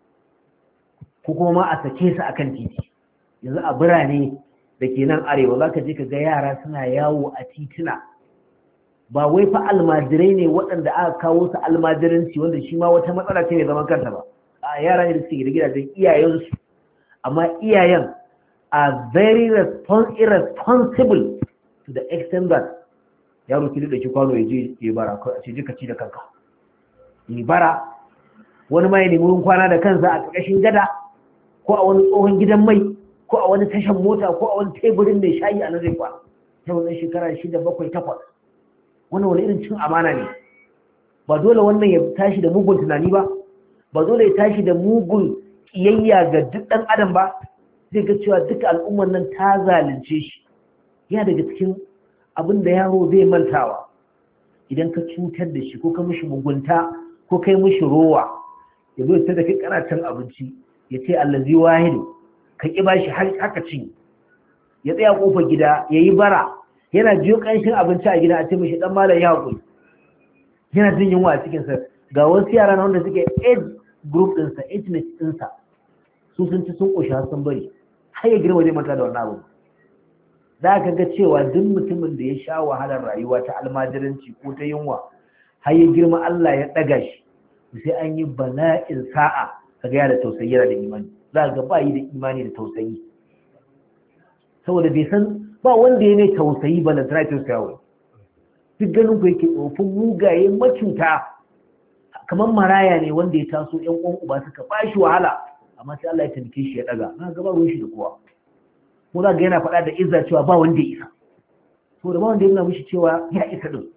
Ko kuma ma a sake su akan titi. Yanzu a birane da ke nan arewa za ka je ka ga yara suna yawo a tituna. Ba wai fa almajirai ne waɗanda aka kawo su almajiranci wanda shi ma wata matsala ce mai zaman kanta ba. A yara ne da suke da gidajen iyayensu, amma iyayen are very respons irresponsible to the extent that yaro ki da ki kwano ya je ya bara a ce jika ci da kanka. Yi bara, wani ma ya nemi wurin kwana da kansa a ƙarƙashin gada ko a wani tsohon gidan mai ko a wani tashan mota ko a wani teburin mai shayi a nan zai kwana. Ta wannan shekara shida bakwai takwas. Wannan wani irin cin amana ne. Ba dole wannan ya tashi da mugun tunani ba, ba dole ya tashi da mugun ƙiyayya ga duk ɗan adam ba. Zai ga cewa duka al'ummar nan ta zalunce shi. Yana daga cikin abin da yaro zai mantawa idan ka cutar da shi ko ka mishi mugunta ko kai mishi rowa, ya zo ta da kai kana cin abinci ya ce allazi wahidu ka ƙi bashi har haka cin, ya tsaya kofar gida ya yi bara yana jiyo ƙanshin abinci a gida a ce mishi dan malam ya haƙuri, yana jin yunwa a cikinsa. Ga wasu yara na wanda suke age group ɗinsa, age mate ɗinsa, su sun ci sun ƙoshi har sun bari har ya girma zai manta da wannan abu. Za ka ga cewa duk mutumin da ya sha wahalar rayuwa ta almajiranci ko ta yunwa har ya girma Allah ya ɗaga shi, sai an yi bala'in sa'a ka ga da tausayi yana da imani. Za ga ba yi da imani da tausayi saboda bai san ba wanda ya mai tausayi ba na tana tausayawa. Duk ganin ku yake tsofin mugaye macuta, kamar maraya ne wanda ya taso ƴan uwan uba suka ba shi wahala, amma sai Allah ya taimake shi ya ɗaga. Na ga ba ruwan shi da kowa. Ko za ga yana faɗa da izza cewa ba wanda ya isa, so da ba wanda ya nuna mishi cewa ya isa din.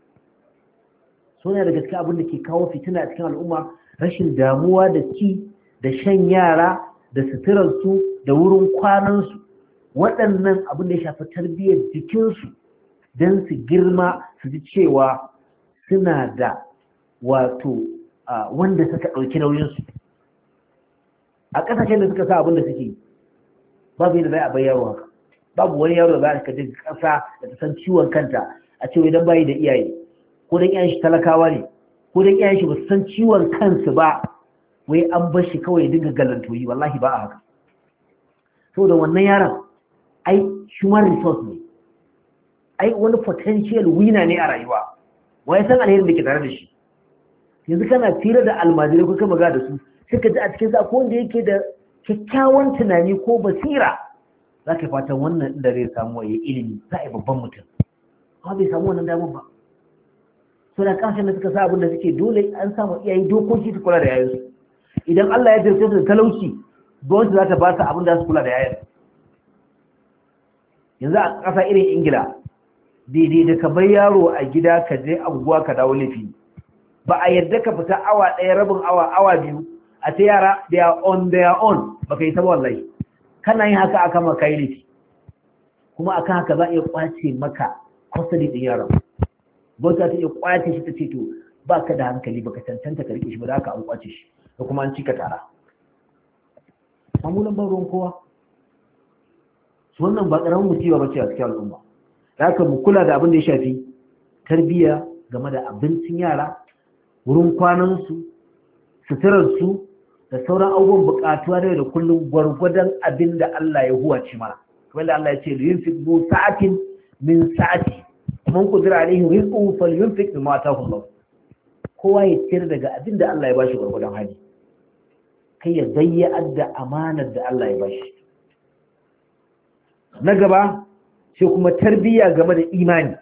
So ne da gaske abin da ke kawo fitina a cikin al'umma, rashin damuwa da ci da shan yara da suturarsu da wurin kwanansu. Waɗannan abin da ya shafi tarbiyyar jikinsu don su girma su ji cewa suna da wato wanda suka ɗauki nauyinsu. A ƙasashen da suka sa abin da suke babu yadda za a bai yaro haka. Babu wani yaro da za ka je ƙasa da ta san ciwon kanta a ce idan bayi da iyaye, ko dan iyayen shi talakawa ne, ko dan iyayen shi ba su san ciwon kansu ba, wai an bar shi kawai dinga galantoyi. Wallahi ba a haka. Saboda wannan yaron ai human resource ne, ai wani potential winner ne a rayuwa. Wai san alherin da ke tare da shi. Yanzu kana tira da almajirai ko kama ga da su, suka ji a cikin sa ko wanda yake da kyakkyawan tunani ko basira, za ka fatan wannan inda zai samu ya ilimi za a yi babban mutum, amma bai samu wannan damar ba. to da kashin da suka sa abin da suke dole an samu iyaye dokoki su kula da yayansu. Idan Allah ya jirce su da talauci gwamnati za ta ba su abin da su kula da yayan. Yanzu a ƙasa irin Ingila daidai da ka bar yaro a gida ka je anguwa ka dawo laifi, ba a yarda ka fita awa ɗaya rabin awa awa biyu a ta yara they are on their own ba ka yi ta wallahi, kana yin haka aka maka yi laifi, kuma akan haka za a iya kwace maka custody din yaron. Gwamnati ta iya kwace shi ta ce to ba ka da hankali baka cancanta ka rike shi ba za ka an kwace shi da kuma an cika tara. Samunan ban ruwan kowa su wannan ba ƙaramin musiba ba ce a cikin al'umma. Da haka mu kula da abin da ya shafi tarbiyya game da abincin yara, wurin kwanansu, suturarsu da sauran abubuwan buƙatuwa da da kullum gwargwadon abin da Allah ya huwace mana. Kamar da Allah ya ce yunfiq bu sa'atin min sa'ati man qadira alaihi rizquhu falyunfiq mimma ataahu Allah. Kowa ya ciyar daga abin da Allah ya bashi gwargwadon hali, kai ya zayyar da amanar da Allah ya bashi. Na gaba sai kuma tarbiyya game da imani.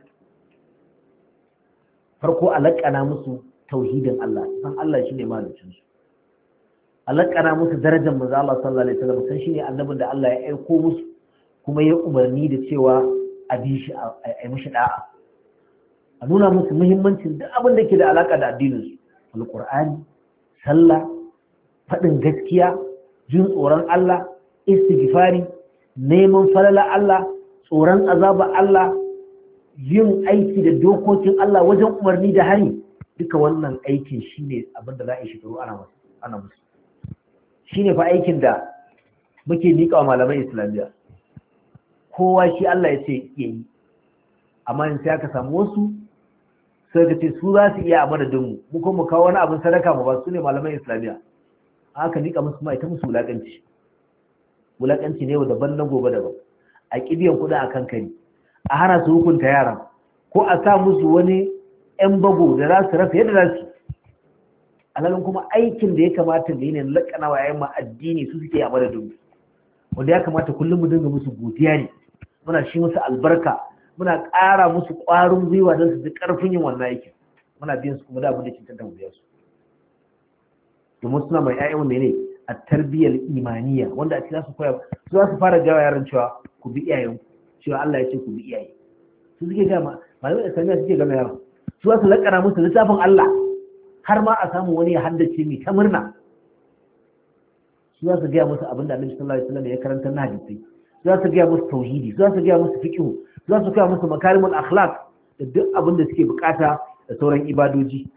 Farko alaƙana musu tauhidin Allah, san Allah shine mahalicin su. Alaƙana musu darajar manzo Allah sallallahu alaihi wasallam, san shine annabin da Allah ya aiko musu kuma ya umarni da cewa a bi shi a yi mishi da'a. A nuna musu muhimmancin duk abin da ke da alaƙa da addinin su, alqur'ani, sallah, faɗin gaskiya, jin tsoron Allah, istighfari, neman falala Allah, tsoron azaba Allah, yin aiki da dokokin Allah wajen umarni da hani. Duka wannan aikin shine abin da za a yi shekaru ana musu ana musu shine fa aikin da muke miƙa wa malamai islamiyya. Kowa shi Allah ya ce ya yi, amma in sai aka samu wasu sai ka ce su za su iya a madadin mu mu kuma kawo wani abin sadaka mu ba su ne malamai islamiyya. Aka miƙa musu ma ita musu wulaƙanci wulaƙanci ne daban na gobe daban, a ƙibiyan kuɗi a kankari, a hana su hukunta yaran, ko a sa musu wani 'yan bago da za su rasa yadda za su. Alalin kuma aikin da ya kamata da yi ne laƙana wa yayin addini su suke a madadin, wanda ya kamata kullum mu dinga musu godiya ne, muna shi musu albarka, muna ƙara musu ƙwarin gwiwa don su ji ƙarfin yin wannan aikin, muna biyan su kuma da abin da ke tantan biya su. Domin suna mai 'ya'yan wanda ne a tarbiyyar imaniya, wanda a cikin su koya su za su fara jawa yaran cewa ku bi iyayen, cewa Allah ya ce ku bi iyaye. Su suke gama malamai islamiyya suke gama yaran, su za su lakana musu littafin Allah, har ma a samu wani ya haddace mai ta murna. Su za su gaya musu abin da Annabi sallallahu alaihi wasallam ya karanta na hadisi, su za su gaya musu tauhidi, su za su gaya musu fiqh, su za su gaya musu makarimul akhlaq da duk abin da suke bukata da sauran ibadoji.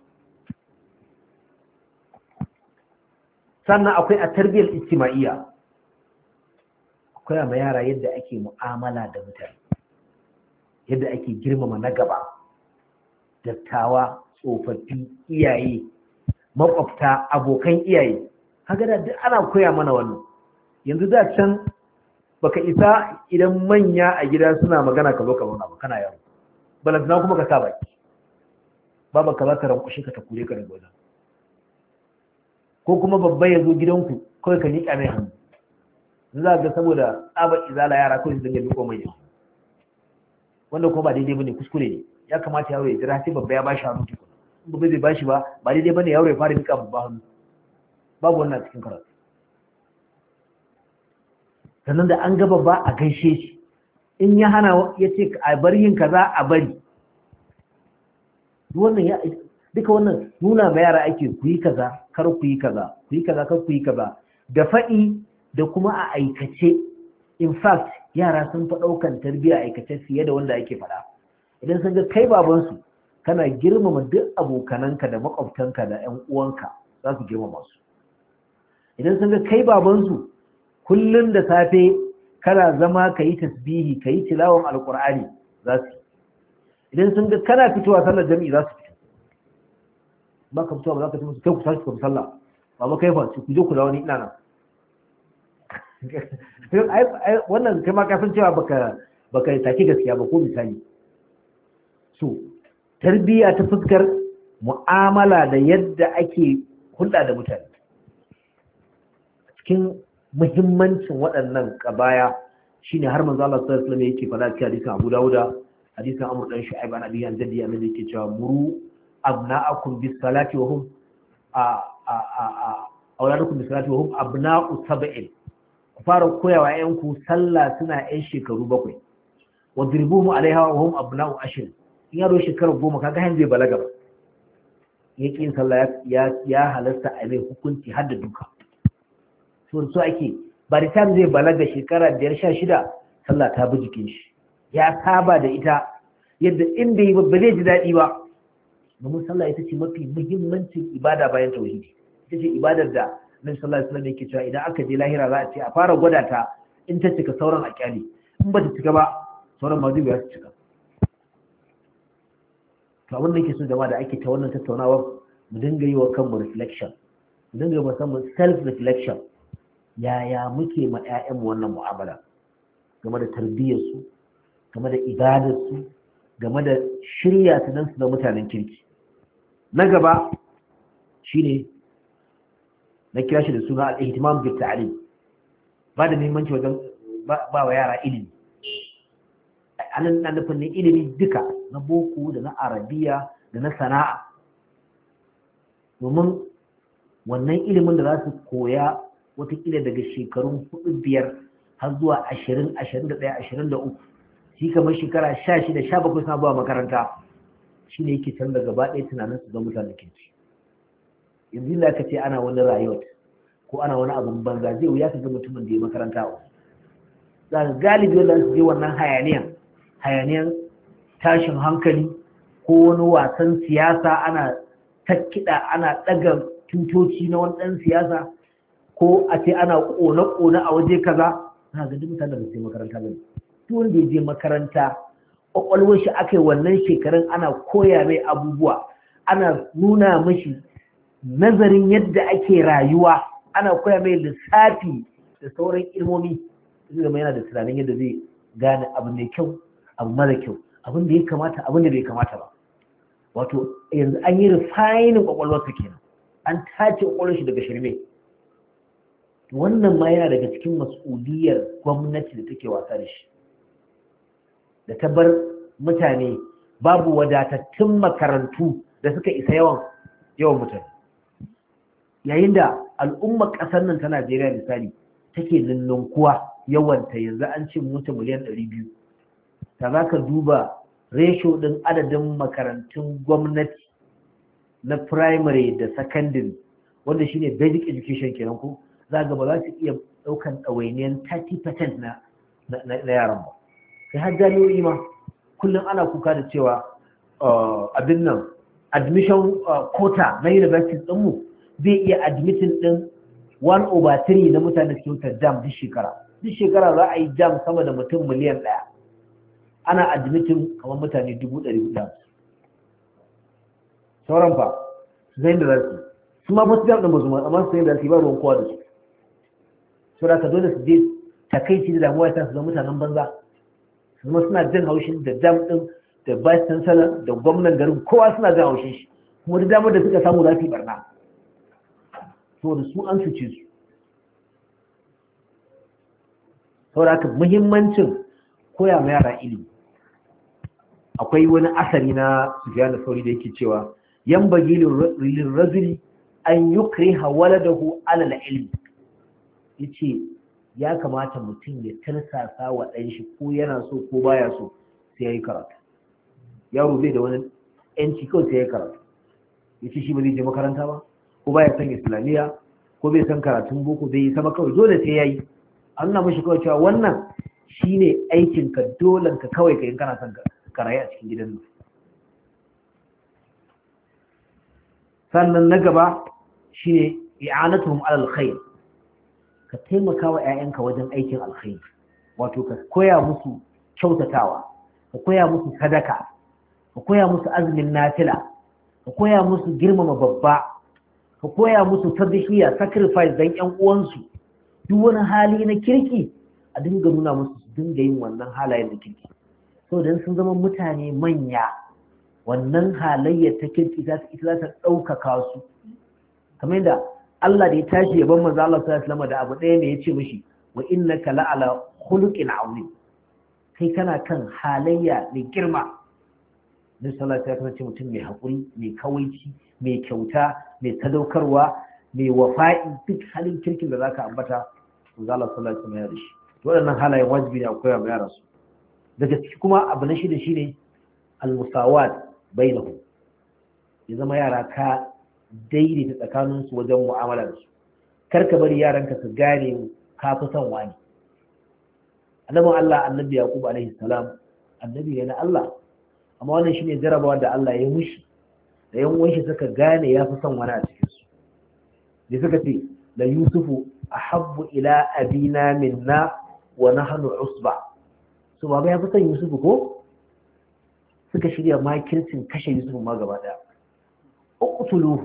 Sannan akwai a tarbiyyar ijtima'iyya, akwai a yara yadda ake mu'amala da mutane, yadda ake girmama na gaba, dattawa, tsofaffi, iyaye, makwabta, abokan iyaye. Haka da duk ana koya mana wannan. Yanzu da can baka isa idan manya a gida suna magana ka zo ka zauna ba, kana yaro, balantana kuma ka sa baki, baba ka za ta rankushe ka ta kure ka daga wajen, ko kuma babba ya zo gidanku kawai ka niƙa mai hannu. Za ga saboda tsabar izala yara kawai su dinga miƙo mai hannu, wanda kuma ba daidai bane, kuskure ne. Ya kamata yaro ya jira sai babba ya bashi hannu tukuna, in babba bai bashi ba ba daidai bane yaro ya fara miƙa babba hannu. Babu wannan cikin karatu. Sannan da an ga babba a gaishe shi, in ya hana ya ce a bar yin kaza a bari. Wannan ya duka wannan nuna ma yara ake ku yi kaza kar ku yi kaza, ku yi kaza kar ku yi kaza, da faɗi da kuma a aikace. In fact yara sun fa ɗaukan tarbiyya aikace fiye da wanda ake faɗa. Idan sun ga kai babansu kana girmama duk abokananka da makwabtanka da ƴan uwanka, za su girmama su. Idan sun ga kai babansu kullum da safe kana zama ka yi tasbihi ka yi tilawan alƙur'ani, za su. Idan sun ga kana fitowa sallar jami'i, za su fito. Ba ka fitowa ba za ka ce musu kai ku tashi ku sallah, ba ba kai fa ku je ku dawo ni ina nan. Wannan kai ma ka san cewa baka baka take gaskiya ba ko misali. So tarbiyya ta fuskar mu'amala da yadda ake hulɗa da mutane. Cikin muhimmancin waɗannan kabaya shine har manzo Allah sallallahu alaihi wasallam yake faɗa cikin hadisin Abu Dawud, hadisin Amr dan Shu'aib an Abi an Jaddi annabi yake cewa muru abna'akum bis salati wa hum a a a auladukum bis salati wa hum abna'u sab'in ku fara koyawa ƴanku sallah suna ƴan shekaru bakwai wa dribuhum alaiha wa hum abna'u ashir in yaro shekara goma kaga han zai balaga ba yake yin sallah ya ya halasta a mai hukunci har da duka so so ake ba da time zai balaga shekara biyar sha shida sallah ta bi jikin shi ya saba da ita yadda in bai yi ba zai ji daɗi ba domin sallah ita ce mafi muhimmancin ibada bayan tauhidi ita ce ibadar da Nabi sallallahu alaihi wasallam yake cewa idan aka je lahira za a ce a fara gwada ta in ta cika sauran a kyale in ba ta cika ba sauran ma zai ba su cika to abin da yake so jama'a da ake ta wannan tattaunawa mu dinga yi wa kanmu reflection mu dinga yi wa kanmu self reflection yaya muke ma ƴaƴanmu wannan mu'amala game da tarbiyyarsu game da ibadarsu game da shirya su don su da mutanen kirki na gaba shine na kira shi da suna al-ihtimam bil ta'lim ba da muhimmanci wajen ba wa yara ilimi anan na nufin ne ilimi duka na boko da na arabiya da na sana'a domin wannan ilimin da za su koya watakila daga shekarun hudu biyar har zuwa ashirin ashirin da ɗaya ashirin da uku shi kamar shekara sha shida sha bakwai suna zuwa makaranta shi ne yake canza gaba ɗaya tunanin su ga mutanen kirki yanzu da aka ce ana wani rayuwa ko ana wani abun banza zai wuya ka ga mutumin da ya makaranta wa za ka galibi wanda su je wannan hayaniyan hayaniyan tashin hankali ko wani wasan siyasa ana takkida ana ɗaga tutoci na wani ɗan siyasa ko a ce ana ƙone-ƙone a waje kaza na ga duk mutanen da su je makaranta ne duk wanda ya je makaranta ƙwaƙwalwar shi aka yi wannan shekarun ana koya mai abubuwa ana nuna mashi nazarin yadda ake rayuwa ana koya mai lissafi da sauran ilmomi zai zama yana da tunanin yadda zai gane abu mai kyau abu mara kyau abin da ya kamata abin da bai kamata ba wato yanzu an yi refining ƙwaƙwalwarsa kenan an tace ƙwaƙwalwar shi daga shirme wannan ma yana daga cikin mas'uliyar gwamnati da take wasa da shi da ta bar mutane babu wadatattun makarantu da suka isa yawan yawan mutane yayin da al'ummar ƙasar nan ta Najeriya misali take ninnunkuwa yawanta yanzu an ce mutu miliyan ɗari biyu ta za ka duba ratio ɗin adadin makarantun gwamnati na primary da secondary wanda shine basic education kenan ko za ga ba za su iya ɗaukan ɗawainiyar thirty percent na yaran ba sai har jami'o'i ma kullum ana kuka da cewa abin nan admission quota na university ɗinmu zai iya admitting ɗin one over three na mutane suke wutar jam duk shekara duk shekara za a yi jam sama da mutum miliyan ɗaya ana admitting kamar mutane dubu ɗari hudu sauran fa su zai da rasu su ma fasu jam ɗin ba su ma amma su zai da rasu ba ruwan kowa da su so da ka dole su je takaici da damuwa ya su zama mutanen banza su zama suna jin haushin da jam ɗin da vice chancellor da gwamnan garin kowa suna jin haushin shi kuma da damar da suka samu za su yi barna saboda su an cuce su saboda haka muhimmancin koya ma yara ilimi akwai wani asali na Sufyan al-Thawri da yake cewa yan bagi lil rajuli an yukriha waladahu ala al-ilm yace ya kamata mutum ya tarsasa wa ɗan shi ko yana so ko baya so sai yayi karatu yaro bai da wani yanci kawai sai yayi karatu yace shi ba zai je makaranta ba ko baya san islamiyya ko bai san karatun boko bai yi sama kawai dole sai yayi an nuna mashi kawai cewa wannan shine aikin ka dolen ka kawai ka yin kana son ka rayu a cikin gidan nan sannan na gaba shine i'anatuhum ala alkhair ka taimaka wa ƴaƴanka wajen aikin alkhairi wato ka koya musu kyautatawa ka koya musu sadaka ka koya musu azumin nafila ka koya musu girmama babba ka koya musu tadhiya sacrifice dan ƴan uwansu duk wani hali na kirki a dinga nuna musu su dinga yin wannan halayen da kirki so dan sun zama mutane manya wannan halayyar ta kirki za ta ita za ta ɗaukaka su kamar yadda Allah da ya tashi yaban manzo Allah sallallahu alaihi wasallam da abu ɗaya ne ya ce mishi wa innaka la'ala khuluqin azim kai kana kan halayya mai girma Nabi sallallahu alaihi wasallam mutum mai haƙuri, mai kawaici, mai kyauta, mai sadaukarwa, mai wafa'i, duk halin kirkin da zaka ambata manzo Allah sallallahu alaihi wasallam ya dashi. Waɗannan halayen wajibi ne akwai wa yara su. Daga ciki kuma abu na shida shine al-musawat bainahum. Ya zama yara ka daidaita tsakanin su wajen mu'amala da su. Kar ka bari yaranka su gane ka fi son wani. Annabin Allah Annabi Yaqub alaihi salam annabi ne na Allah, amma wannan shine jarabawa da Allah ya mushi da yan uwan shi suka gane ya fi son wani a cikin su. Da suka ce la yusufu ahabbu ila abina minna wa nahnu usba. So baba ya fi son Yusufu ko? Suka shirya makircin kashe Yusufu ma gaba daya. Uqtuluhu.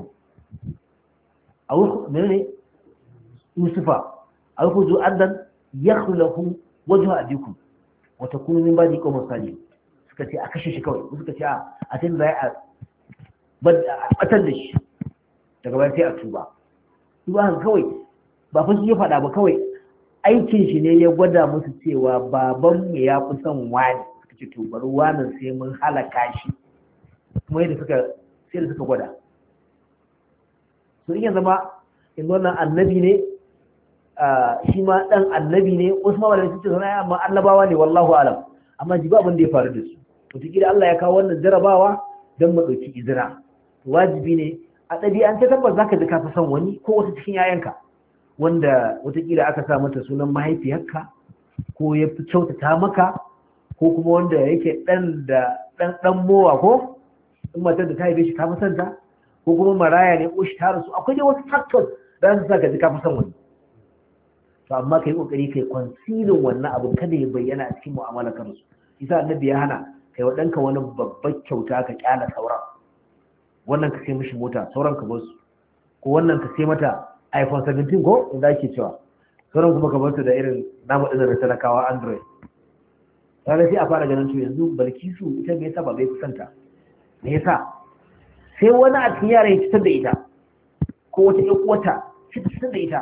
Aw menene? Yusufa. Aw khuzu addan yakhluhu wajhu abikum wa takunu min ba'di qawmin salih. Suka ce a kashe shi kawai. Suka ce a a tun zai a batar da shi. Daga bayan sai a tuba. Tuba kawai ba fa shi ya faɗa ba kawai aikin shi ne ya gwada musu cewa baban mu ya fi son wani. Suka ce to bari wannan sai mun halaka shi. Kuma yadda suka sai da suka gwada. So in ya zama in wannan annabi ne shi ma dan annabi ne wasu ma wanda suke sanar amma annabawa ne wallahu alam. Amma ji ba abin da ya faru da su. Wataƙila Allah ya kawo wannan jarabawa don mu ɗauki izina. Wajibi ne a ɗabi'ance tabbas za ka ji ka fi son wani ko wata cikin yayanka wanda wataƙila aka sa mata sunan mahaifiyarka ko ya fi kyautata maka ko kuma wanda yake ɗan da ɗan ɗan mowa ko in matar da ta haife shi ka fi son ta ko kuma maraya ne ko shi ta rasu akwai dai wasu factors da za su sa ka ji ka fi son wani. To amma ka yi ƙoƙari ka yi concealing wannan abin kada ya bayyana a cikin mu'amalar kansu. Isa annabi ya hana kai wa ɗanka wani babbar kyauta ka ƙyala sauran. Wannan ka sai mishi mota sauran ka bar su ko wannan ka sai mata iPhone seventeen ko inda ake cewa sauran kuma ka bar su da irin namu ɗin da talakawa Android. Sai sai a fara ganin to yanzu Balkisu ita me yasa ba bai kusanta me yasa sai wani a cikin yara ya fitar da ita ko wata ƴan uwata shi ta fitar da ita.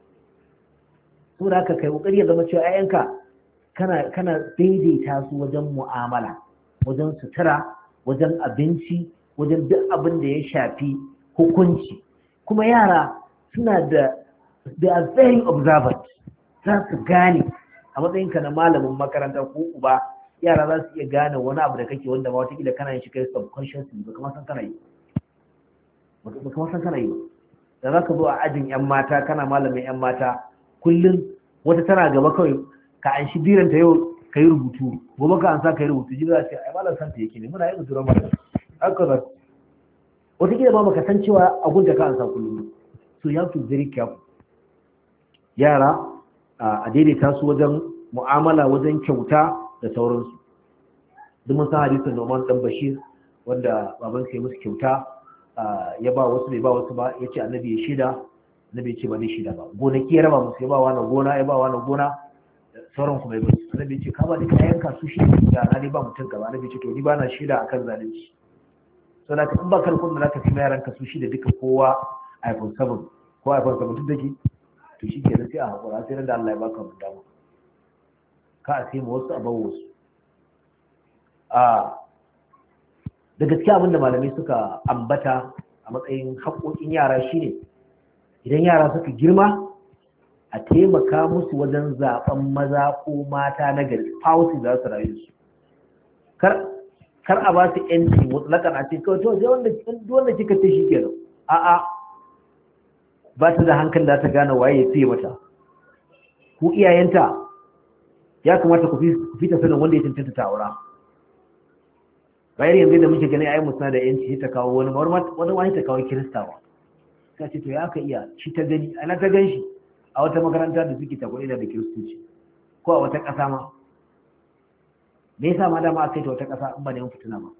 Saboda haka kai kokari ya zama cewa ayyanka kana kana daidaita su wajen mu'amala, wajen sutura, wajen abinci, wajen duk abin da ya shafi hukunci. Kuma yara suna da they are very observant. Za su gane a matsayinka na malamin makaranta ko uba yara za su iya gane wani abu da kake wanda ba wataƙila kana yin shi kai subconsciously ba kamar san kana yi ba kamar san kana yi ba. Da za ka zo a ajin 'yan mata kana malamin 'yan mata kullum wata tana gaba kawai ka an shi biranta yau ka yi rubutu gobe ka an sa ka yi rubutu ji za ce ai malam santa yake ne muna yin rubutu ramar haka za wata kila ba baka san cewa a gunta ka an sa kullum. So you have to be very careful. Yara a daidaita su wajen mu'amala wajen kyauta da sauransu. Duk mun san hadisin Nu'man dan Bashir wanda baban sai musu kyauta ya ba wasu bai ba wasu ba yace annabi ya shida annabi ce ba zai shida ba gonaki ya raba musu ya ba wani gona ya ba wani gona sauran kuma ya basu annabi ce ka ba da kayan ka su shi da na ba mutum ka ba annabi ce to ni ba na shida akan zalunci. So da in ba kalkun da zaka fi yaran ka su shi da duka kowa iPhone seven ko iPhone seventeen take to shi ke sai a hakura sai da Allah ya baka mu dama ka a sai mu wasu a bawo wasu. a da gaskiya abinda malamai suka ambata a matsayin haƙoƙin yara shine idan yara suka girma a taimaka musu wajen zaben maza ko mata na gari fawusi za su rayu su kar kar a ba su yanci mutlakan a ce kawai to sai wanda wanda kika ce shi kenan a a ba ta da hankali da ta gane waye ya fiye mata ku iyayenta ya kamata ku fita sanin wanda ya cancanta ta aura bayar yanzu da muke ganin ayi musna da yanci ta kawo wani wani wani ta kawo kiristawa ta ce to ya ka iya shi ta gani ana ta gan shi a wata makaranta da suke takwai da kiristoci ko a wata ƙasa ma me yasa ma dama aka yi ta wata ƙasa in ba neman fitina ba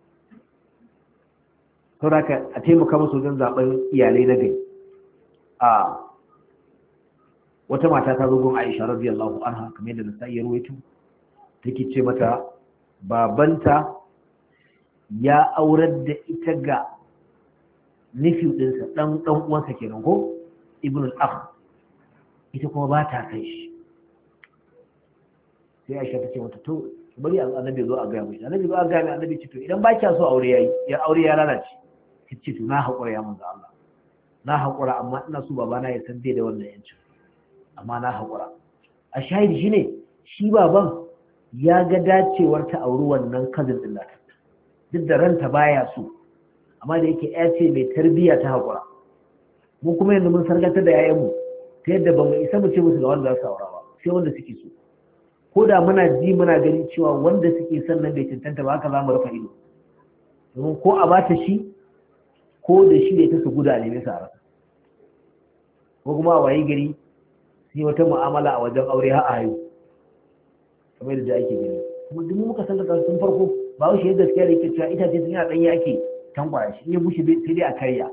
to da ka a taimaka musu wajen zaben iyalai na gari a wata mata ta zo gun Aisha radiyallahu anha kamar yadda Nasa'i ya ruwaito take ce mata babanta ya aurar da ita ga nephew ɗinsa ɗan ɗan uwansa kenan ko ibn al-akh ita kuma ba ta kai shi sai Aisha ta ce mata to bari annabi zo a ga mai annabi zo a ga mai annabi ce to idan ba kya so aure yayi ya aure ya lalace kice to na hakura ya manzo Allah na hakura amma ina so babana ya san bai da wannan yancin amma na hakura a shahidi shine shi baban ya ga dacewar ta auri wannan cousin din nata duk da ranta baya so amma da yake ya ce mai tarbiyya ta hakura mu kuma yanzu mun sargantar da yayanmu ta yadda ba mu isa mu ce musu ga wanda za su aura ba sai wanda suke so ko da muna ji muna gani cewa wanda suke son nan bai cancanta ba haka za mu rufe ido domin ko a bata shi ko da shi da ta su guda ne nesa a rasa ko kuma a wayi gari sai wata mu'amala a wajen aure har a haihu kamar da ake gani kuma duk muka san da sun farko ba wai shi gaskiya da yake cewa itace sun yana ɗanye ake tankwara shi in ya bushe sai dai a karya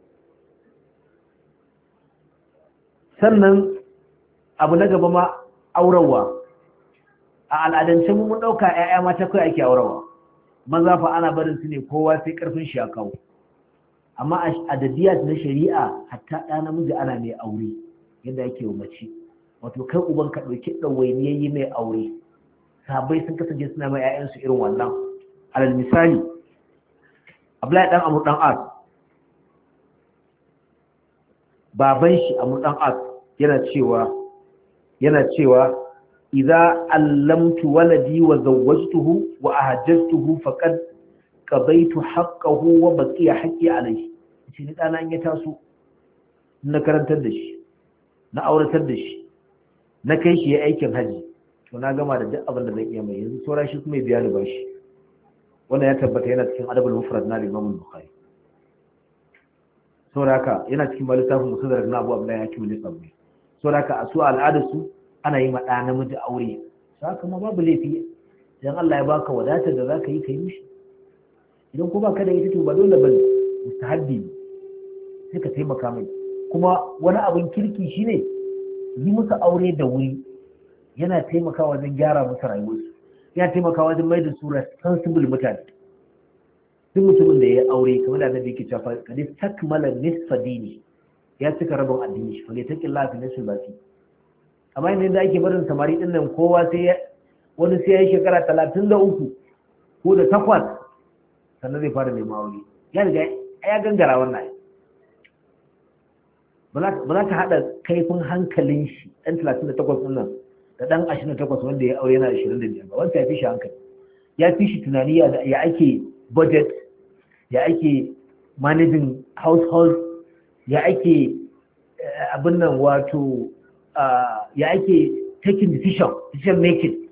sannan abu na gaba ma aurarwa a al'adance mun ɗauka 'ya'ya mata kai ake aurarwa maza fa ana barin su ne kowa sai karfin shi ya kawo amma a adabiyat na shari'a hatta ɗa namiji ana mai aure yadda yake wa mace wato kai uban ka ɗauki ɗawainiyayyi mai aure sahabbai sun kasance suna mai 'ya'yansu irin wannan alal misali Abdullahi dan Amr dan As baban shi Amr dan As yana cewa yana cewa idza allamtu waladi wa zawwajtuhu wa ahajjatuhu faqad qadaytu haqqahu wa baqiya haqqi alayhi shi ni dana in ya taso na karantar da shi na auratar da shi na kai shi ya aikin haji to na gama da duk abin da zan iya mai yanzu saura shi kuma ya biya ni bashi wannan ya tabbata yana cikin adabul mufrad na Imam Bukhari saboda haka yana cikin malitafin musaddarak na Abu Abdullah Hakim ne sabbi saboda haka a su al'adar su ana yi ma ɗa namiji aure saka ma babu laifi idan Allah ya baka wadatar da zaka yi kai mishi idan ko baka da ita to ba dole bane mustahabbi sai ka taimaka mai kuma wani abin kirki shine yi musu aure da wuri yana taimakawa wajen gyara musu rayuwarsu yana taimakawa wajen mai da su responsible mutane duk mutumin da ya aure kamar da annabi yake cewa kadis takmala nisfa dini ya cika rabin addini shi fa ne taqillahi fi nisfi baki amma inda da ake barin samari din nan kowa sai wani sai ya yi shekara talatin da uku ko da takwas sannan zai fara neman aure ya riga ya gangara wannan ba za ka haɗa kaifin hankalin shi ɗan talatin da takwas ɗin nan da ɗan ashirin da takwas wanda ya aure yana ashirin da biyar ba wanda ya fi shi hankali ya fi shi tunani ya ake budget ya ake managing household ya ake abin nan wato ya ake taking decision decision making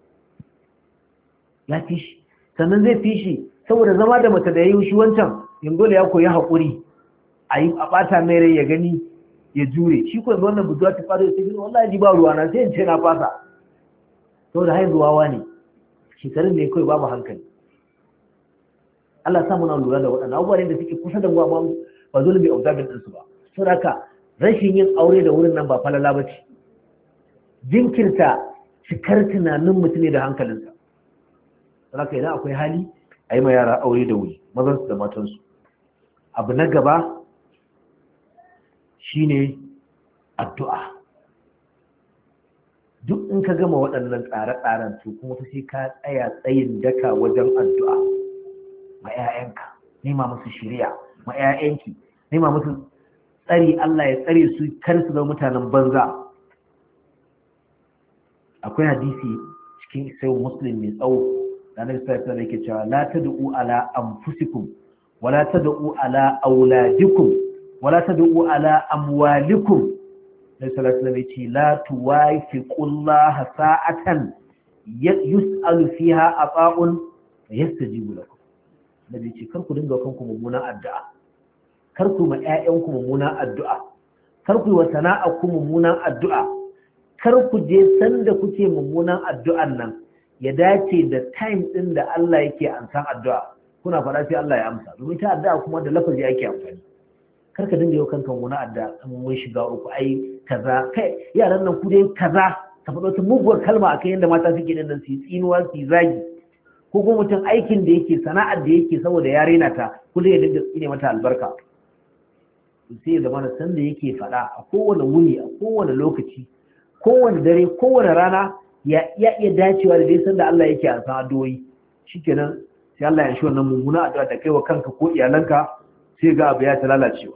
ya fi shi sannan zai fi shi saboda zama da mace da ya yi shi wancan yanzu ya koyi haƙuri a yi a ɓata mai rai ya gani ya jure shi ko yanzu wannan buduwa ta fara ta gini wallahi ji ba ruwa na sai in ce na fasa saboda haizu wawa ne shekarun da ya kawai babu hankali Allah sa muna lura da waɗannan abubuwan da suke kusa da mu amma ba dole mai observing ɗinsu ba saboda haka rashin yin aure da wurin nan ba falala ba ce jinkirta cikar tunanin mutum ne da hankalinsa saboda haka idan akwai hali a yi ma yara aure da wuri mazansu da matansu abu na gaba shine addu'a duk in ka gama waɗannan tsare-tsaren to kuma sai ka tsaya tsayin daka wajen addu'a ma 'ya'yanka nema musu shiriya ma 'ya'yanki nema musu tsari Allah ya tsare su kar su zama mutanen banza akwai hadisi cikin sai muslim mai tsawo da Annabi sallallahu alaihi wasallam yake cewa la tad'u ala anfusikum wala tad'u ala auladikum wala tad'u ala amwalikum sai sallallahu alaihi wasallam la tuwafiqullaha sa'atan yus'alu fiha ata'un yastajibu lakum nabi ce kar ku dinga kanku mummunan addu'a kar ku ma ƴaƴanku mummunan addu'a kar ku wa sana'arku mummunan addu'a kar ku je sanda kuke mummunan addu'an nan ya dace da time din da Allah yake ansan addu'a kuna fara sai Allah ya amsa domin ta addu'a kuma da lafazi ake amfani kar ka dinga yau kanka mummunan addu'a in mun shiga uku ai kaza kai yaran nan ku dai kaza ka faɗo ta muguwar kalma akai yanda mata suke nan su yi tsinuwa su yi zagi ko kuma mutum aikin da yake sana'ar da yake saboda ya rena ta kullum ya dinga tsine mata albarka sai da mana san da yake faɗa a kowane wuni a kowane lokaci kowane dare kowane rana ya ya iya dacewa da dai san da Allah yake a san addu'o'i shikenan sai Allah ya shi wannan mummuna addu'a da kaiwa kanka ko iyalanka sai ga abu ya ta lalacewa.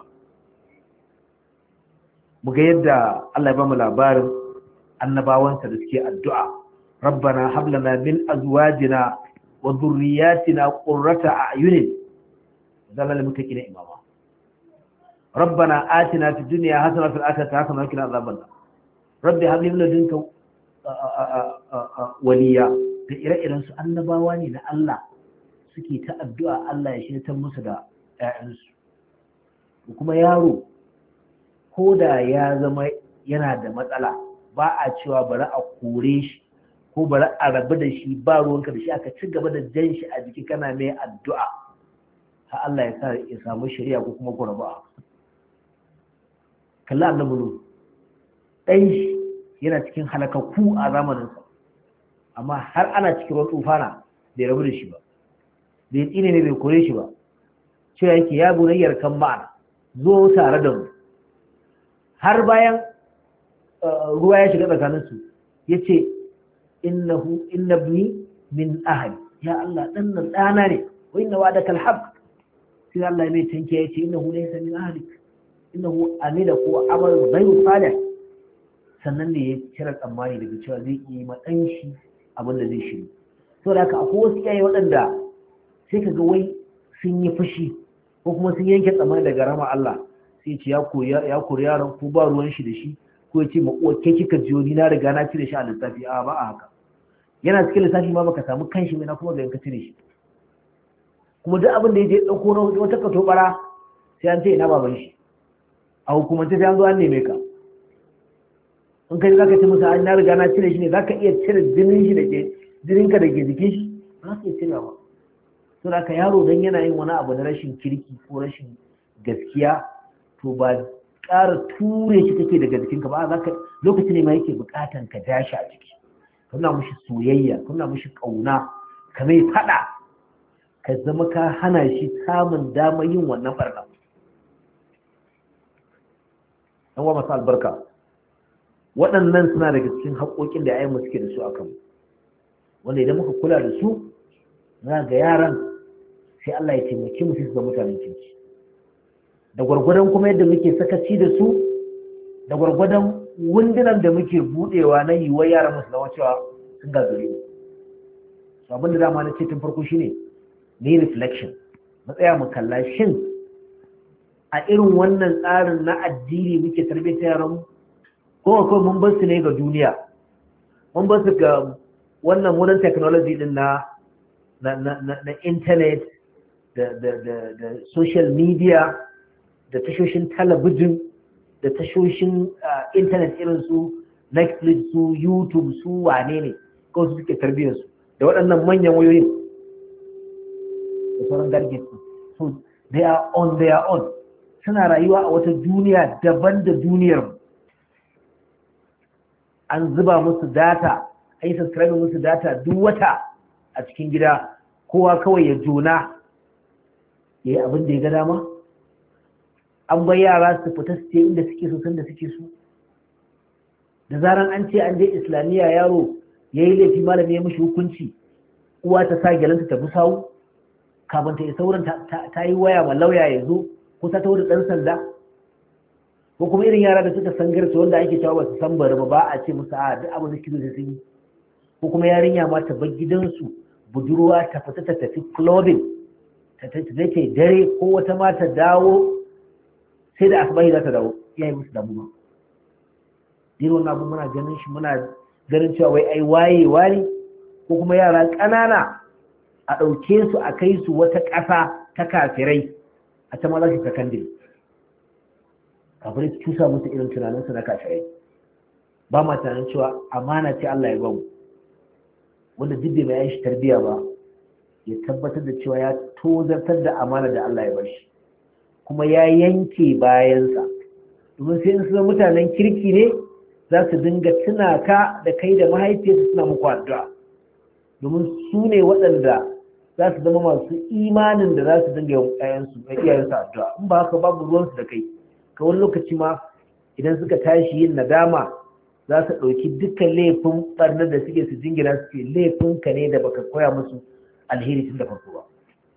Mu ga yadda Allah ya ba mu labarin annabawansa da suke addu'a rabbana hab lana min azwajina wa dhurriyyatina qurrata a'yunin zalal muttaqina imama rabbana atina fid dunya hasanatan wa fil akhirati hasanatan wa qina adhaban nar rabbi hab li min ladunka waliya. da ire-iren su annabawa ne na Allah suke ta addu'a Allah ya shirya musu da ƴaƴansu. Kuma yaro ko da ya zama yana da matsala ba a cewa bari a kore shi ko bari a rabu da shi ba ruwanka da shi, aka ci gaba da jan shi a jiki kana mai addu'a har Allah ya sa ya samu shari'a ko kuma gurba. Kalla annabi nu dan shi yana cikin halakakku a zamaninsa amma har ana cikin wani tufana bai rabu da shi ba, bai tsine ne bai kore shi ba, cewa yake ya bunayyar kan ma'ana zo tare da mu. Har bayan ruwa ya shiga tsakaninsu ya ce innahu innabni min ahli, ya Allah dan nan dana ne, wa inna wa'daka alhaq. sai Allah ya mai tanke ya ce innahu laysa min ahlik innahu amila ko amal ghayru salih. sannan ne ya kira tsammani daga cewa zai yi matsan shi abin da zai shiru. to da haka akwai wasu iyaye waɗanda sai ka ga wai sun yi fushi ko kuma sun yanke tsammani daga rama Allah sai ce ya kori yaron ko ba ruwan shi da shi ko ya ce ma uwa ke kika jiyo ni na riga na cire shi a lissafi. a ba a haka, yana cikin lissafi ma baka samu kanshi mai na kuma ga yanka cire shi. kuma duk abin da ya je ɗauko na wata kato bara sai an ce ina baban shi a hukumance sai an zo an neme ka. in kai zaka ce masa na riga na cire shi ne zaka iya cire jinin shi da ke jinin ka da ke jikin shi ba za ka iya cire ba. to da ka yaro dan yana yin wani abu na rashin kirki ko rashin gaskiya to ba ƙara ture shi kake daga jikinka ba, za ka lokaci ne ma yake buƙatan ka ja shi a jiki, kana mushi soyayya, kana mushi ƙauna, ka mai faɗa, ka zama ka hana shi samun dama yin wannan barna. ɗan wa masu albarka, waɗannan suna daga cikin haƙoƙin da ayyanmu suke da su a kanmu, wanda idan muka kula da su za ga yaran sai Allah ya taimake mu su zama mutanen kirki. da gwargwadon kuma yadda muke sakaci da su da gwargwadon wundunan da muke budewa na yiwuwar yaran musu zama cewa sun gagare mu. so abin da dama na ce tun farko shine ne reflection, mu tsaya mu kalla shin a irin wannan tsarin na addini muke tarbiyyar yaran mu ko ko mun bar su ne ga duniya, mun bar su ga wannan modern technology din na na na na internet da da da social media da tashoshin talabijin da tashoshin intanet irin su Netflix su YouTube su wane ne ko su suke tarbiyyarsu da waɗannan manyan wayoyin da sauran gadgets. so they are on their own, suna rayuwa a wata duniya daban da duniyar. an zuba musu data, an yi subscribe musu data duk wata a cikin gida, kowa kawai ya jona ya yi abin da ya ga dama. an bai yara su fita su ce inda suke so sanda suke so. da zaran an ce an je islamiyya yaro ya yi laifi malami ya mishi hukunci, uwa ta sa gyalanta ta bi sawu kafin ta yi sauran ta yi waya ma lauya ya zo ko ta tawo da ɗan sanda. ko kuma irin yara da suka sangarta wanda ake cewa ba su san bari ba ba a ce musu a duk abin da suke so sun yi. ko kuma yarinya ma ta bar gidansu budurwa ta fita ta tafi clubbing ta tafi dare ko wata ma ta dawo sai da asibahi za ta dawo, iyaye musu damu ba. irin wannan abu muna ganin shi, muna ganin cewa wai ai wayewa ne, ko kuma yara ƙanana a ɗauke su a kai su wata ƙasa ta kafirai a ta ma za su sakandare. kafirai su cusa musu irin tunaninsu na kafirai. ba ma tunanin cewa amana ce Allah ya bamu, wanda duk bai mai shi tarbiyya ba ya tabbatar da cewa ya tozartar da amana da Allah ya bar shi, kuma ya yanke bayansa. domin sai in suna mutanen kirki ne za su dinga tuna ka da kai da mahaifiyarsu suna muku addu'a, domin su ne waɗanda za su zama masu imanin da za su dinga yawan ƴaƴansu da iyayensu addu'a. in ba haka babu ruwansu da kai. ka wani lokaci ma idan suka tashi yin nadama za su ɗauki dukkan laifin ɓarnar da suke su jingina su ce laifinka ne da baka koya musu alheri tun da farko ba.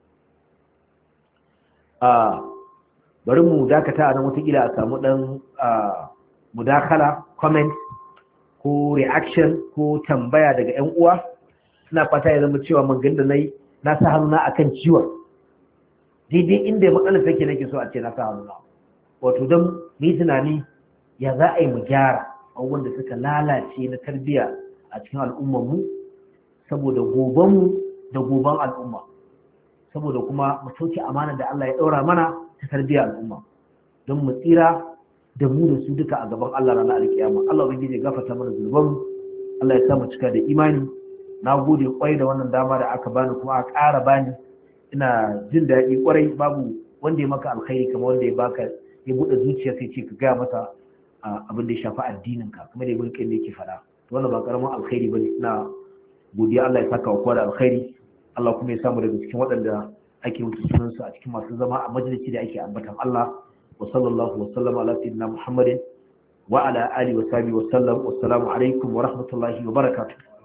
Bari mu dakata a nan watakila a samu ɗan mudakala, comment ko reaction ko tambaya daga 'yan uwa. Ina fata ya zama cewa mangan da na yi na sa hannuna a kan ciwon daidai inda matsalar take nake so a ce na sa hannuna, wato don mu yi tunani ya za a yi mu gyara abubuwan da suka lalace na tarbiyya a cikin al'ummarmu saboda gobanmu da goban al'umma, saboda kuma mu sauke amana da Allah ya ɗaura mana ta tarbiyyar al'umma don mu tsira da mu da su duka a gaban Allah ranar alkiyama. Allah ubangiji ya gafarta mana zunubanmu, Allah ya sa mu cika da imani. Na gode kwai da wannan dama da aka bani kuma a ƙara bani, ina jin daɗi kwarai. Babu wanda ya maka alkhairi kamar wanda ya baka ya buɗe zuciya sai ce ka gaya masa abin da ya shafi addininka kuma da ibn qayyim yake faɗa. Wannan ba karamin alkhairi bane. Ina godiya Allah ya saka wa kowa da alkhairi. Allah kuma ya samu daga cikin waɗanda ake mutu sunansu a cikin masu zama a majalisi da ake ambatan Allah. Wa sallallahu wa sallama ala sayyidina Muhammadin wa ala alihi wa sahbihi wa sallam. Wassalamu alaikum wa rahmatullahi wa barakatuh.